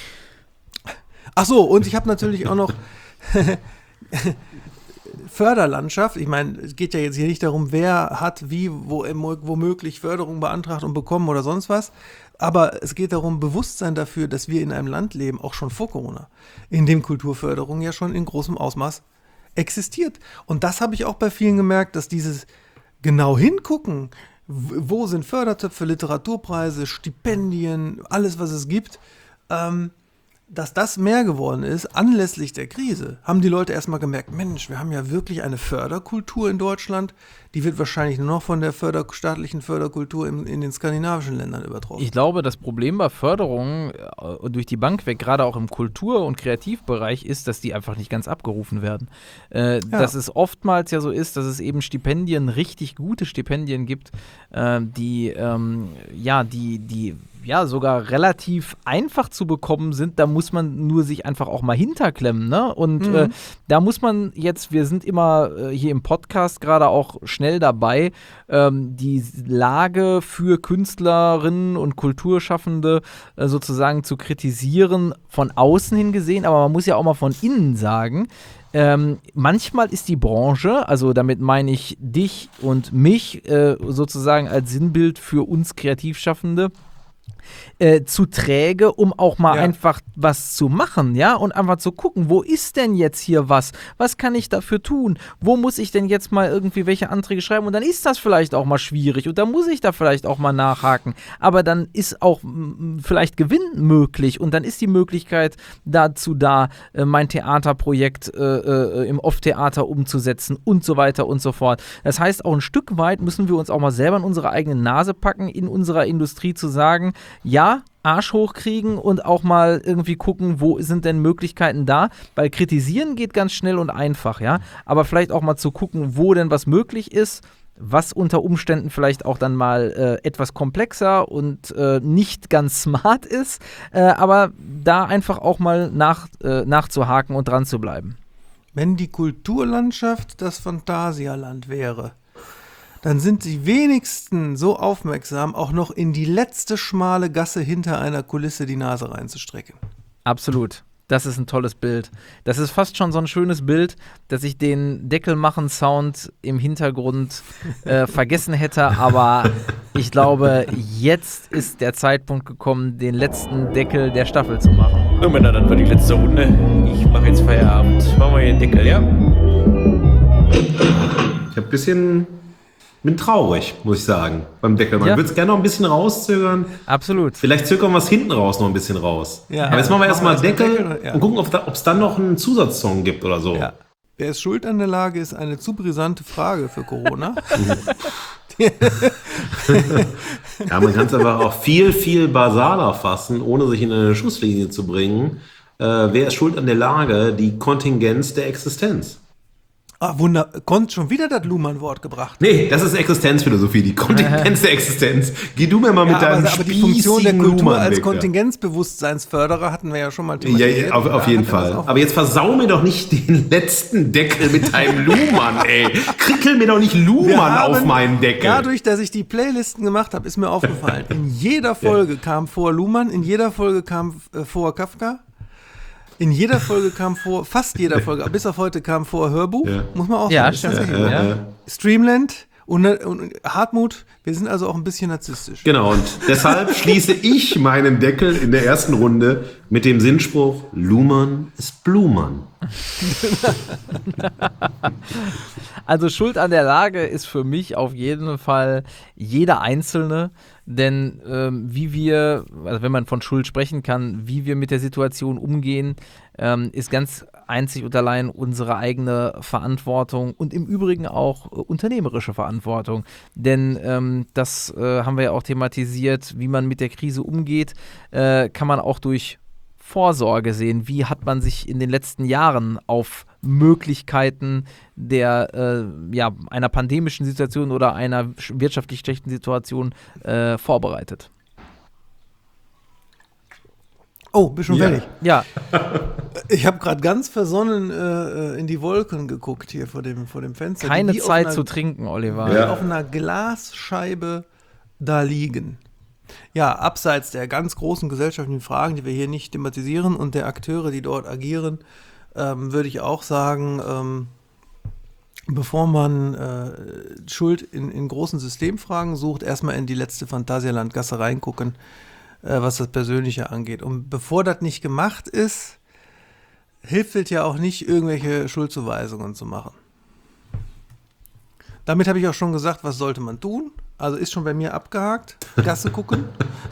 Ach so, und ich habe natürlich auch noch Förderlandschaft. Ich meine, es geht ja jetzt hier nicht darum, wer hat wie, wo, womöglich Förderung beantragt und bekommen oder sonst was. Aber es geht darum, Bewusstsein dafür, dass wir in einem Land leben, auch schon vor Corona, in dem Kulturförderung ja schon in großem Ausmaß existiert. Und das habe ich auch bei vielen gemerkt, dass dieses genau hingucken, wo sind Fördertöpfe, Literaturpreise, Stipendien, alles, was es gibt, ähm, dass das mehr geworden ist, anlässlich der Krise, haben die Leute erstmal gemerkt, Mensch, wir haben ja wirklich eine Förderkultur in Deutschland, die wird wahrscheinlich nur noch von der Förder- staatlichen Förderkultur in, in den skandinavischen Ländern übertroffen. Ich glaube, das Problem bei Förderungen äh, durch die Bank weg, gerade auch im Kultur- und Kreativbereich, ist, dass die einfach nicht ganz abgerufen werden. Äh, ja. Dass es oftmals ja so ist, dass es eben Stipendien, richtig gute Stipendien gibt, äh, die, ähm, ja, die, die ja sogar relativ einfach zu bekommen sind, da muss man nur sich einfach auch mal hinterklemmen, ne? Und mhm. äh, da muss man jetzt, wir sind immer äh, hier im Podcast gerade auch schnell dabei, ähm, die Lage für Künstlerinnen und Kulturschaffende äh, sozusagen zu kritisieren, von außen hin gesehen, aber man muss ja auch mal von innen sagen, Ähm, manchmal ist die Branche, also damit meine ich dich und mich äh, sozusagen als Sinnbild für uns Kreativschaffende, Äh, zu träge, um auch mal ja. einfach was zu machen, ja, und einfach zu gucken, wo ist denn jetzt hier was? Was kann ich dafür tun? Wo muss ich denn jetzt mal irgendwie welche Anträge schreiben? Und dann ist das vielleicht auch mal schwierig und dann muss ich da vielleicht auch mal nachhaken. Aber dann ist auch m- vielleicht Gewinn möglich und dann ist die Möglichkeit dazu da, äh, mein Theaterprojekt äh, äh, im Off-Theater umzusetzen und so weiter und so fort. Das heißt, auch ein Stück weit müssen wir uns auch mal selber in unsere eigene Nase packen, in unserer Industrie zu sagen, ja, Arsch hochkriegen und auch mal irgendwie gucken, wo sind denn Möglichkeiten da, weil kritisieren geht ganz schnell und einfach, ja, aber vielleicht auch mal zu gucken, wo denn was möglich ist, was unter Umständen vielleicht auch dann mal äh, etwas komplexer und äh, nicht ganz smart ist, äh, aber da einfach auch mal nach, äh, nachzuhaken und dran zu bleiben. Wenn die Kulturlandschaft das Phantasialand wäre, dann sind die wenigsten so aufmerksam, auch noch in die letzte schmale Gasse hinter einer Kulisse die Nase reinzustrecken. Absolut. Das ist ein tolles Bild. Das ist fast schon so ein schönes Bild, dass ich den Deckelmachen-Sound im Hintergrund äh, vergessen hätte, aber ich glaube, jetzt ist der Zeitpunkt gekommen, den letzten Deckel der Staffel zu machen. So, Männer, dann war die letzte Runde. Ich mache jetzt Feierabend. Machen wir hier den Deckel, ja? Ich habe ein bisschen... bin traurig, muss ich sagen, beim Deckel. Man Ja. würde es gerne noch ein bisschen rauszögern. Absolut. Vielleicht zögern wir es hinten raus noch ein bisschen raus. Ja. Aber jetzt machen wir Ja, erstmal machen wir Deckel, erstmal Deckel, ja. und gucken, ob es dann noch einen Zusatzsong gibt oder so. Ja. Wer ist schuld an der Lage, ist eine zu brisante Frage für Corona. Ja, man kann es einfach auch viel, viel basaler fassen, ohne sich in eine Schusslinie zu bringen. Äh, wer ist schuld an der Lage? Die Kontingenz der Existenz. Ah, wunder, konnt schon wieder das Luhmann-Wort gebracht. Nee, das ist Existenzphilosophie, die Kontingenz der Existenz. Geh du mir mal mit Ja, deinem aber, aber die Funktion der spießigen Kultur Luhmann als weg, ja. Kontingenzbewusstseinsförderer hatten wir ja schon mal Ja, thematisiert. ja, auf, auf Da jeden hatten wir das Fall. auch. Aber jetzt versau mir doch nicht den letzten Deckel mit deinem Luhmann, ey. Krickel mir doch nicht Wir Luhmann haben- auf meinen Deckel. Dadurch, dass ich die Playlisten gemacht habe, ist mir aufgefallen, in jeder Folge kam vor Luhmann, in jeder Folge kam äh, vor Kafka, in jeder Folge kam vor, fast jeder Folge, bis auf heute kam vor Hörbuch, Ja. muss man auch Ja, sagen. Ist stimmt. tatsächlich Ja, so. ja. Streamland und, und Hartmut, wir sind also auch ein bisschen narzisstisch. Genau, und deshalb schließe ich meinen Deckel in der ersten Runde mit dem Sinnspruch, Luhmann ist Blumann. Also Schuld an der Lage ist für mich auf jeden Fall jeder Einzelne, denn ähm, wie wir, also wenn man von Schuld sprechen kann, wie wir mit der Situation umgehen, ähm, ist ganz einzig und allein unsere eigene Verantwortung und im Übrigen auch äh, unternehmerische Verantwortung. Denn ähm, das äh, haben wir ja auch thematisiert, wie man mit der Krise umgeht, äh, kann man auch durch Vorsorge sehen. Wie hat man sich in den letzten Jahren auf Möglichkeiten der, äh, ja, einer pandemischen Situation oder einer sch- wirtschaftlich schlechten Situation äh, vorbereitet? Oh, bist schon Ja. fertig. Ja, Ich habe gerade ganz versonnen äh, in die Wolken geguckt hier vor dem, vor dem Fenster. keine die wie auf Zeit einer- zu trinken, Oliver. die Ja. auf einer Glasscheibe da liegen. Ja, abseits der ganz großen gesellschaftlichen Fragen, die wir hier nicht thematisieren und der Akteure, die dort agieren, ähm, würde ich auch sagen, ähm, bevor man äh, Schuld in, in großen Systemfragen sucht, erstmal in die letzte Phantasialandgasse reingucken, äh, was das Persönliche angeht. Und bevor das nicht gemacht ist, hilft es ja auch nicht, irgendwelche Schuldzuweisungen zu machen. Damit habe ich auch schon gesagt, was sollte man tun? Also ist schon bei mir abgehakt. Gasse gucken.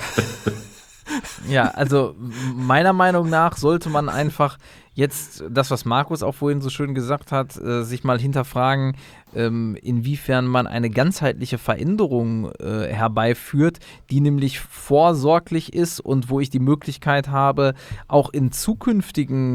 Ja, also meiner Meinung nach sollte man einfach jetzt das, was Markus auch vorhin so schön gesagt hat, äh, sich mal hinterfragen, ähm, inwiefern man eine ganzheitliche Veränderung äh, herbeiführt, die nämlich vorsorglich ist und wo ich die Möglichkeit habe, auch in zukünftigen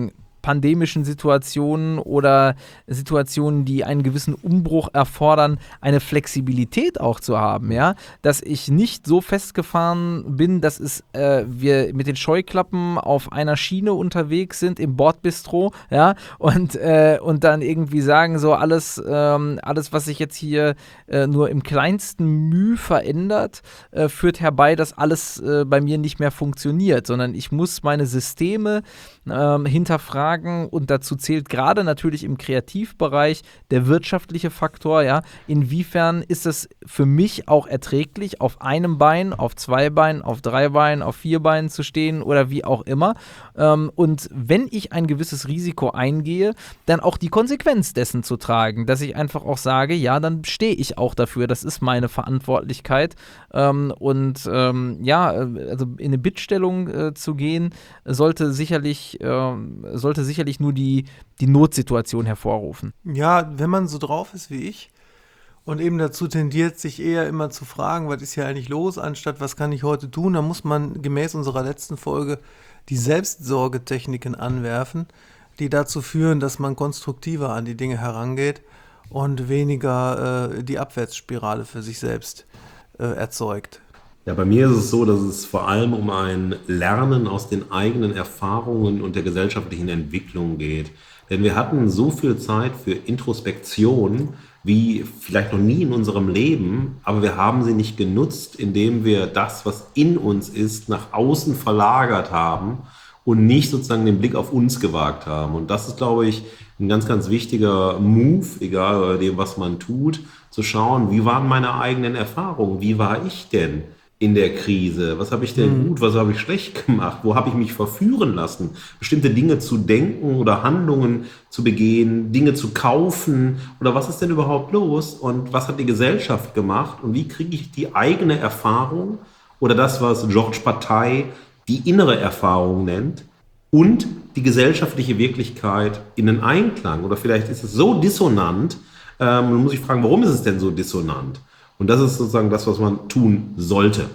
pandemischen Situationen oder Situationen, die einen gewissen Umbruch erfordern, eine Flexibilität auch zu haben, ja, dass ich nicht so festgefahren bin, dass es, äh, wir mit den Scheuklappen auf einer Schiene unterwegs sind im Bordbistro, ja, und, äh, und dann irgendwie sagen, so alles, ähm, alles, was sich jetzt hier äh, nur im kleinsten Mühe verändert, äh, führt herbei, dass alles äh, bei mir nicht mehr funktioniert, sondern ich muss meine Systeme ähm, hinterfragen und dazu zählt gerade natürlich im Kreativbereich der wirtschaftliche Faktor, ja, inwiefern ist es für mich auch erträglich, auf einem Bein, auf zwei Beinen, auf drei Beinen, auf vier Beinen zu stehen oder wie auch immer, ähm, und wenn ich ein gewisses Risiko eingehe, dann auch die Konsequenz dessen zu tragen, dass ich einfach auch sage, ja, dann stehe ich auch dafür, das ist meine Verantwortlichkeit, ähm, und ähm, ja, also in eine Bittstellung äh, zu gehen, sollte sicherlich, äh, sollte sicherlich nur die, die Notsituation hervorrufen. Ja, wenn man so drauf ist wie ich und eben dazu tendiert, sich eher immer zu fragen, was ist hier eigentlich los, anstatt was kann ich heute tun, dann muss man gemäß unserer letzten Folge die Selbstsorgetechniken anwerfen, die dazu führen, dass man konstruktiver an die Dinge herangeht und weniger äh, die Abwärtsspirale für sich selbst äh, erzeugt. Ja, bei mir ist es so, dass es vor allem um ein Lernen aus den eigenen Erfahrungen und der gesellschaftlichen Entwicklung geht. Denn wir hatten so viel Zeit für Introspektion wie vielleicht noch nie in unserem Leben, aber wir haben sie nicht genutzt, indem wir das, was in uns ist, nach außen verlagert haben und nicht sozusagen den Blick auf uns gewagt haben. Und das ist, glaube ich, ein ganz, ganz wichtiger Move, egal bei dem, was man tut, zu schauen, wie waren meine eigenen Erfahrungen, wie war ich denn in der Krise? Was habe ich denn gut, was habe ich schlecht gemacht? Wo habe ich mich verführen lassen? Bestimmte Dinge zu denken oder Handlungen zu begehen, Dinge zu kaufen oder was ist denn überhaupt los? Und was hat die Gesellschaft gemacht? Und wie kriege ich die eigene Erfahrung oder das, was Georges Bataille die innere Erfahrung nennt und die gesellschaftliche Wirklichkeit in den Einklang? Oder vielleicht ist es so dissonant, ähm, dann muss ich fragen, warum ist es denn so dissonant? Und das ist sozusagen das, was man tun sollte.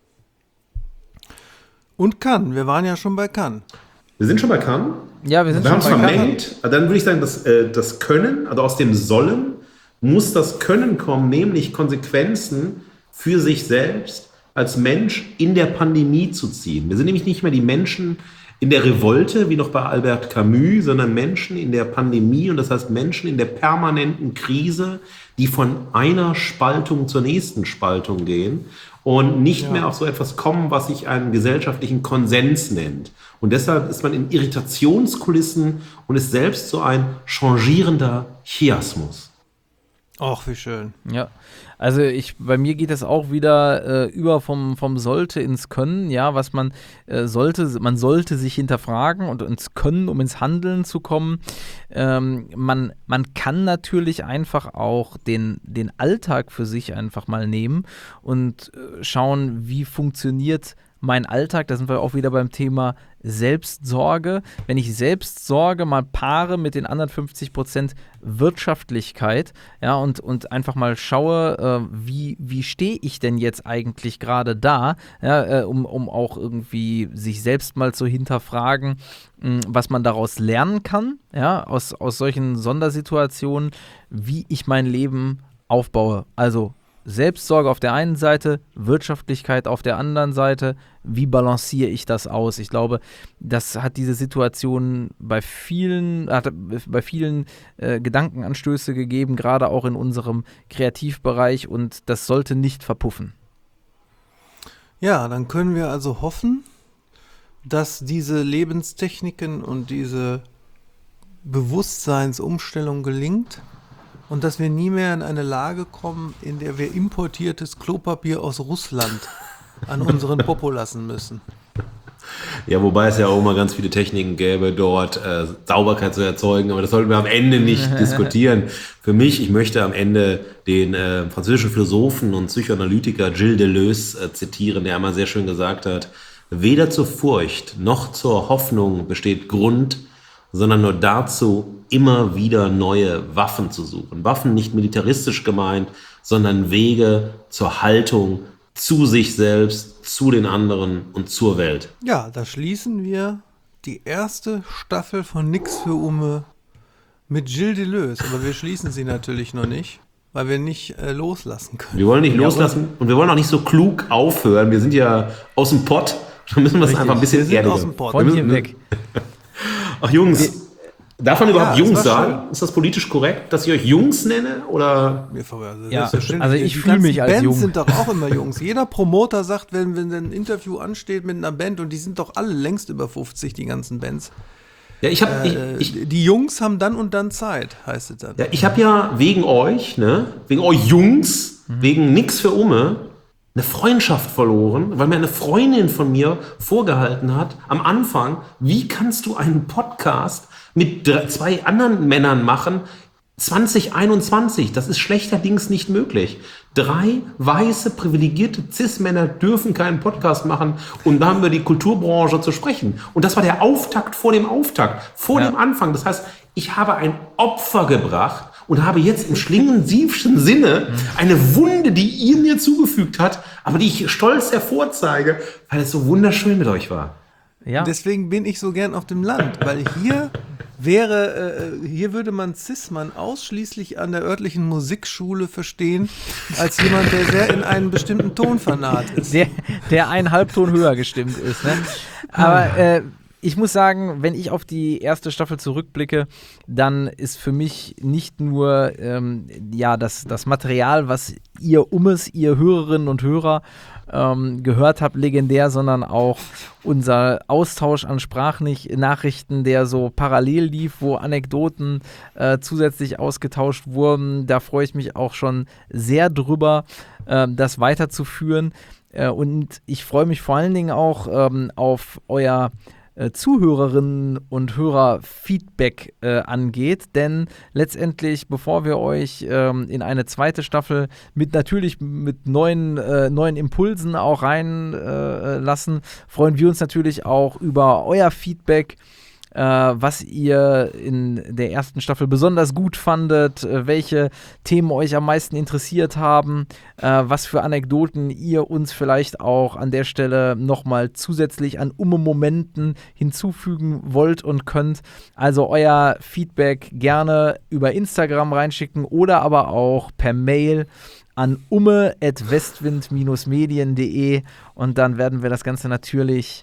Und Cannes, wir waren ja schon bei Cannes. Wir sind schon bei Cannes. Ja, wir sind wir schon haben bei es vermengt. Dann würde ich sagen, das, äh, das Können, also aus dem Sollen muss das Können kommen, nämlich Konsequenzen für sich selbst als Mensch in der Pandemie zu ziehen. Wir sind nämlich nicht mehr die Menschen in der Revolte, wie noch bei Albert Camus, sondern Menschen in der Pandemie und das heißt Menschen in der permanenten Krise, die von einer Spaltung zur nächsten Spaltung gehen und nicht ja. mehr auf so etwas kommen, was sich einen gesellschaftlichen Konsens nennt. Und deshalb ist man in Irritationskulissen und ist selbst so ein changierender Chiasmus. Ach, wie schön. Ja, also ich, bei mir geht es auch wieder äh, über vom, vom Sollte ins Können, ja, was man äh, sollte, man sollte sich hinterfragen und ins Können, um ins Handeln zu kommen. Ähm, man, man kann natürlich einfach auch den, den Alltag für sich einfach mal nehmen und äh, schauen, wie funktioniert mein Alltag, da sind wir auch wieder beim Thema Selbstsorge. Wenn ich Selbstsorge mal paare mit den anderen fünfzig Prozent Wirtschaftlichkeit, ja, und, und einfach mal schaue, äh, wie, wie stehe ich denn jetzt eigentlich gerade da, ja, äh, um, um auch irgendwie sich selbst mal zu hinterfragen, mh, was man daraus lernen kann, ja, aus, aus solchen Sondersituationen, wie ich mein Leben aufbaue. Also Selbstsorge auf der einen Seite, Wirtschaftlichkeit auf der anderen Seite. Wie balanciere ich das aus? Ich glaube, das hat diese Situation bei vielen, hat bei vielen äh, Gedankenanstöße gegeben, gerade auch in unserem Kreativbereich und das sollte nicht verpuffen. Ja, dann können wir also hoffen, dass diese Lebenstechniken und diese Bewusstseinsumstellung gelingt. Und dass wir nie mehr in eine Lage kommen, in der wir importiertes Klopapier aus Russland an unseren Popo lassen müssen. Ja, wobei es ja auch immer ganz viele Techniken gäbe, dort äh, Sauberkeit zu erzeugen, aber das sollten wir am Ende nicht diskutieren. Für mich, ich möchte am Ende den äh, französischen Philosophen und Psychoanalytiker Gilles Deleuze äh, zitieren, der einmal sehr schön gesagt hat, weder zur Furcht noch zur Hoffnung besteht Grund, sondern nur dazu, immer wieder neue Waffen zu suchen. Waffen nicht militaristisch gemeint, sondern Wege zur Haltung zu sich selbst, zu den anderen und zur Welt. Ja, da schließen wir die erste Staffel von Nix für Umme mit Gilles Deleuze, aber wir schließen sie natürlich noch nicht, weil wir nicht äh, loslassen können. Wir wollen nicht loslassen und wir wollen auch nicht so klug aufhören. Wir sind ja aus dem Pott, da müssen wir es einfach ein bisschen wir sind erdiger. aus dem Pott. Von Wir hier müssen- weg. Ach Jungs, darf man überhaupt Ja, es Jungs war sagen? Ist das politisch korrekt, dass ich euch Jungs nenne? Oder? Wir verweisen. Ja, Selbstverständlich. also ich Die fühle mich ganzen als Bands jung. sind doch auch immer Jungs. Jeder Promoter sagt, wenn, wenn ein Interview ansteht mit einer Band, und die sind doch alle längst über fünfzig, die ganzen Bands. Ja, ich habe Äh, ich, ich, die Jungs haben dann und dann Zeit, heißt es dann. ja, ich hab ja wegen euch, ne, wegen euch Jungs, Mhm. wegen Nix für Umme, eine Freundschaft verloren, weil mir eine Freundin von mir vorgehalten hat, am Anfang, wie kannst du einen Podcast mit drei, zwei anderen Männern machen, zwanzig einundzwanzig, das ist schlechterdings nicht möglich. Drei weiße, privilegierte Cis-Männer dürfen keinen Podcast machen und da haben wir die Kulturbranche zu sprechen. Und das war der Auftakt vor dem Auftakt, vor Ja. dem Anfang. Das heißt, ich habe ein Opfer gebracht und habe jetzt im schlingensiefsten Sinne eine Wunde, die ihr mir zugefügt habt, aber die ich stolz hervorzeige, weil es so wunderschön mit euch war. Ja. Deswegen bin ich so gern auf dem Land, weil hier wäre, äh, hier würde man Cis-Mann ausschließlich an der örtlichen Musikschule verstehen, als jemand, der sehr in einen bestimmten Ton vernarrt ist. Der, der einen Halbton höher gestimmt ist. Ne? Aber äh, ich muss sagen, wenn ich auf die erste Staffel zurückblicke, dann ist für mich nicht nur ähm, ja, das, das Material, was ihr Ummes, ihr Hörerinnen und Hörer ähm, gehört habt, legendär, sondern auch unser Austausch an Sprachnachrichten, der so parallel lief, wo Anekdoten äh, zusätzlich ausgetauscht wurden. Da freue ich mich auch schon sehr drüber, äh, das weiterzuführen. Äh, und ich freue mich vor allen Dingen auch ähm, auf euer äh, Zuhörerinnen und Hörer Feedback äh, angeht, denn letztendlich, bevor wir euch ähm, in eine zweite Staffel mit natürlich mit neuen, äh, neuen Impulsen auch reinlassen, äh, lassen, freuen wir uns natürlich auch über euer Feedback, äh, was ihr in der ersten Staffel besonders gut fandet, äh, welche Themen euch am meisten interessiert haben, äh, was für Anekdoten ihr uns vielleicht auch an der Stelle nochmal zusätzlich an Umme-Momenten hinzufügen wollt und könnt. Also euer Feedback gerne über Instagram reinschicken oder aber auch per Mail an umme at westwind medien punkt de und dann werden wir das Ganze natürlich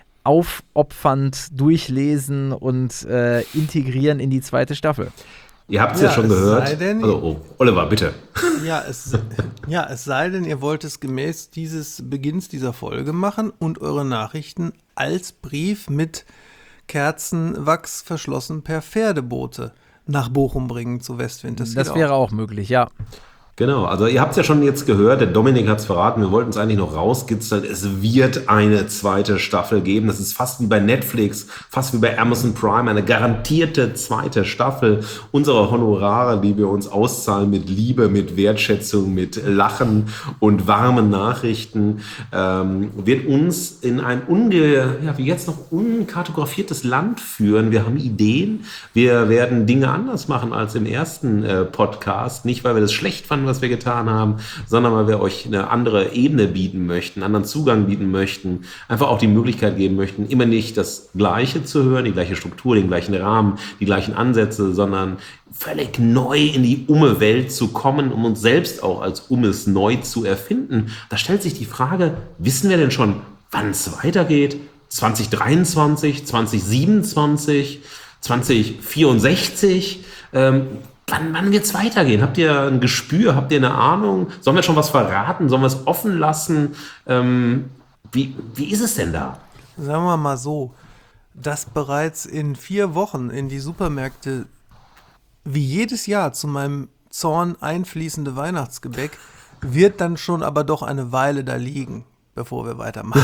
aufopfernd durchlesen und äh, integrieren in die zweite Staffel. Ihr habt es ja, Ja, schon es gehört. sei denn- Also, oh, Oliver, bitte. Ja es, ja, es sei denn, ihr wollt es gemäß dieses Beginns dieser Folge machen und eure Nachrichten als Brief mit Kerzenwachs verschlossen per Pferdeboote nach Bochum bringen zu Westwind. Das, Das geht wäre auch. auch möglich, ja. Genau, also ihr habt es ja schon jetzt gehört, der Dominik hat es verraten, wir wollten es eigentlich noch rauskitzeln, es wird eine zweite Staffel geben, das ist fast wie bei Netflix, fast wie bei Amazon Prime, eine garantierte zweite Staffel. Unsere Honorare, die wir uns auszahlen mit Liebe, mit Wertschätzung, mit Lachen und warmen Nachrichten, ähm, wird uns in ein unge, ja, wie jetzt noch unkartografiertes Land führen. Wir haben Ideen, wir werden Dinge anders machen als im ersten äh, Podcast, nicht weil wir das schlecht fanden, was wir getan haben, sondern weil wir euch eine andere Ebene bieten möchten, einen anderen Zugang bieten möchten, einfach auch die Möglichkeit geben möchten, immer nicht das Gleiche zu hören, die gleiche Struktur, den gleichen Rahmen, die gleichen Ansätze, sondern völlig neu in die Umme-Welt zu kommen, um uns selbst auch als Ummes neu zu erfinden. Da stellt sich die Frage, wissen wir denn schon, wann es weitergeht? zwanzig dreiundzwanzig, zwanzig siebenundzwanzig, zwanzig vierundsechzig? Ähm, Wann, wann wird es weitergehen? Habt ihr ein Gespür? Habt ihr eine Ahnung? Sollen wir schon was verraten? Sollen wir es offen lassen? Ähm, wie, wie ist es denn da? Sagen wir mal so, dass bereits in vier Wochen in die Supermärkte wie jedes Jahr zu meinem Zorn einfließende Weihnachtsgebäck wird dann schon aber doch eine Weile da liegen, bevor wir weitermachen.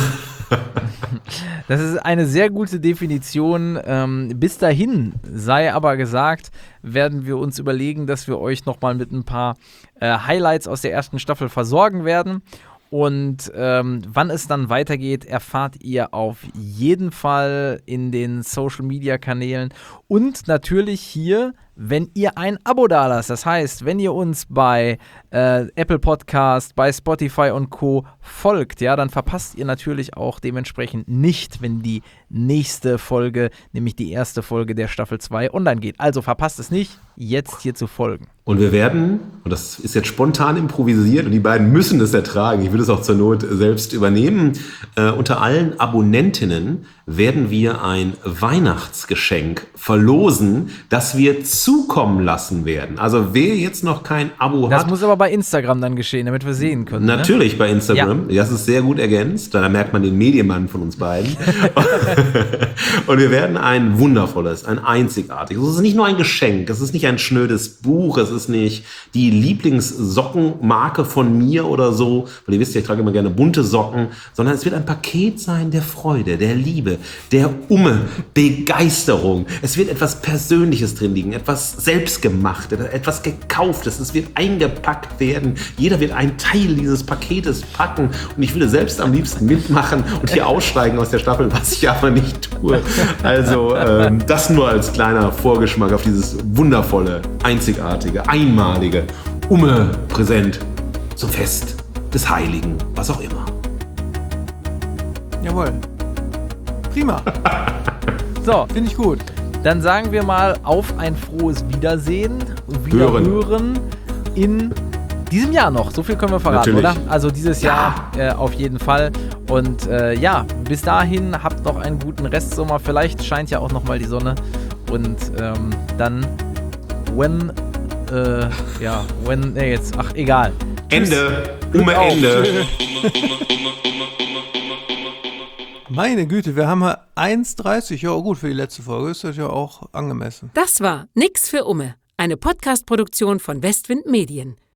Das ist eine sehr gute Definition. Ähm, bis dahin, sei aber gesagt, werden wir uns überlegen, dass wir euch nochmal mit ein paar äh, Highlights aus der ersten Staffel versorgen werden. Und ähm, wann es dann weitergeht, erfahrt ihr auf jeden Fall in den Social-Media-Kanälen und natürlich hier wenn ihr ein Abo dalasst. Das heißt, wenn ihr uns bei äh, Apple Podcast, bei Spotify und Co. folgt, ja, dann verpasst ihr natürlich auch dementsprechend nicht, wenn die nächste Folge, nämlich die erste Folge der Staffel zwei online geht. Also verpasst es nicht, jetzt hier zu folgen. Und wir werden, und das ist jetzt spontan improvisiert und die beiden müssen das ertragen, ich würde es auch zur Not selbst übernehmen, äh, unter allen Abonnentinnen werden wir ein Weihnachtsgeschenk verlosen, das wir zukommen lassen werden. Also wer jetzt noch kein Abo Das hat... muss aber bei Instagram dann geschehen, damit wir sehen können. Natürlich ne? bei Instagram, ja. Das ist sehr gut ergänzt, da merkt man den Medienmann von uns beiden. Und wir werden ein wundervolles, ein einzigartiges, es ist nicht nur ein Geschenk, es ist nicht ein schnödes Buch, es ist nicht die Lieblingssockenmarke von mir oder so, weil ihr wisst ja, ich trage immer gerne bunte Socken, sondern es wird ein Paket sein der Freude, der Liebe, der Umme, Begeisterung. Es wird etwas Persönliches drin liegen, etwas Selbstgemachtes, etwas Gekauftes, es wird eingepackt werden, jeder wird einen Teil dieses Paketes packen und ich würde selbst am liebsten mitmachen und hier aussteigen aus der Staffel, was ich aber nicht tue. Also ähm, das nur als kleiner Vorgeschmack auf dieses wundervolle, einzigartige, einmalige Umme-Präsent zum Fest des Heiligen, was auch immer. Jawohl. Prima. So, Finde ich gut. dann sagen wir mal auf ein frohes Wiedersehen und Wiederhören Hören. in diesem Jahr noch. So viel können wir verraten, Natürlich. oder? Also dieses Jahr äh, auf jeden Fall. Und äh, ja, bis dahin habt noch einen guten Restsommer. Vielleicht scheint ja auch noch mal die Sonne. Und ähm, dann, when, äh, ja, when, ne, jetzt, ach, egal. Ende. Umme Glück auf. Ende. Meine Güte, wir haben ja eins dreißig. Ja, gut, für die letzte Folge ist das ja auch angemessen. Das war Nix für Umme, eine Podcast-Produktion von Westwind Medien.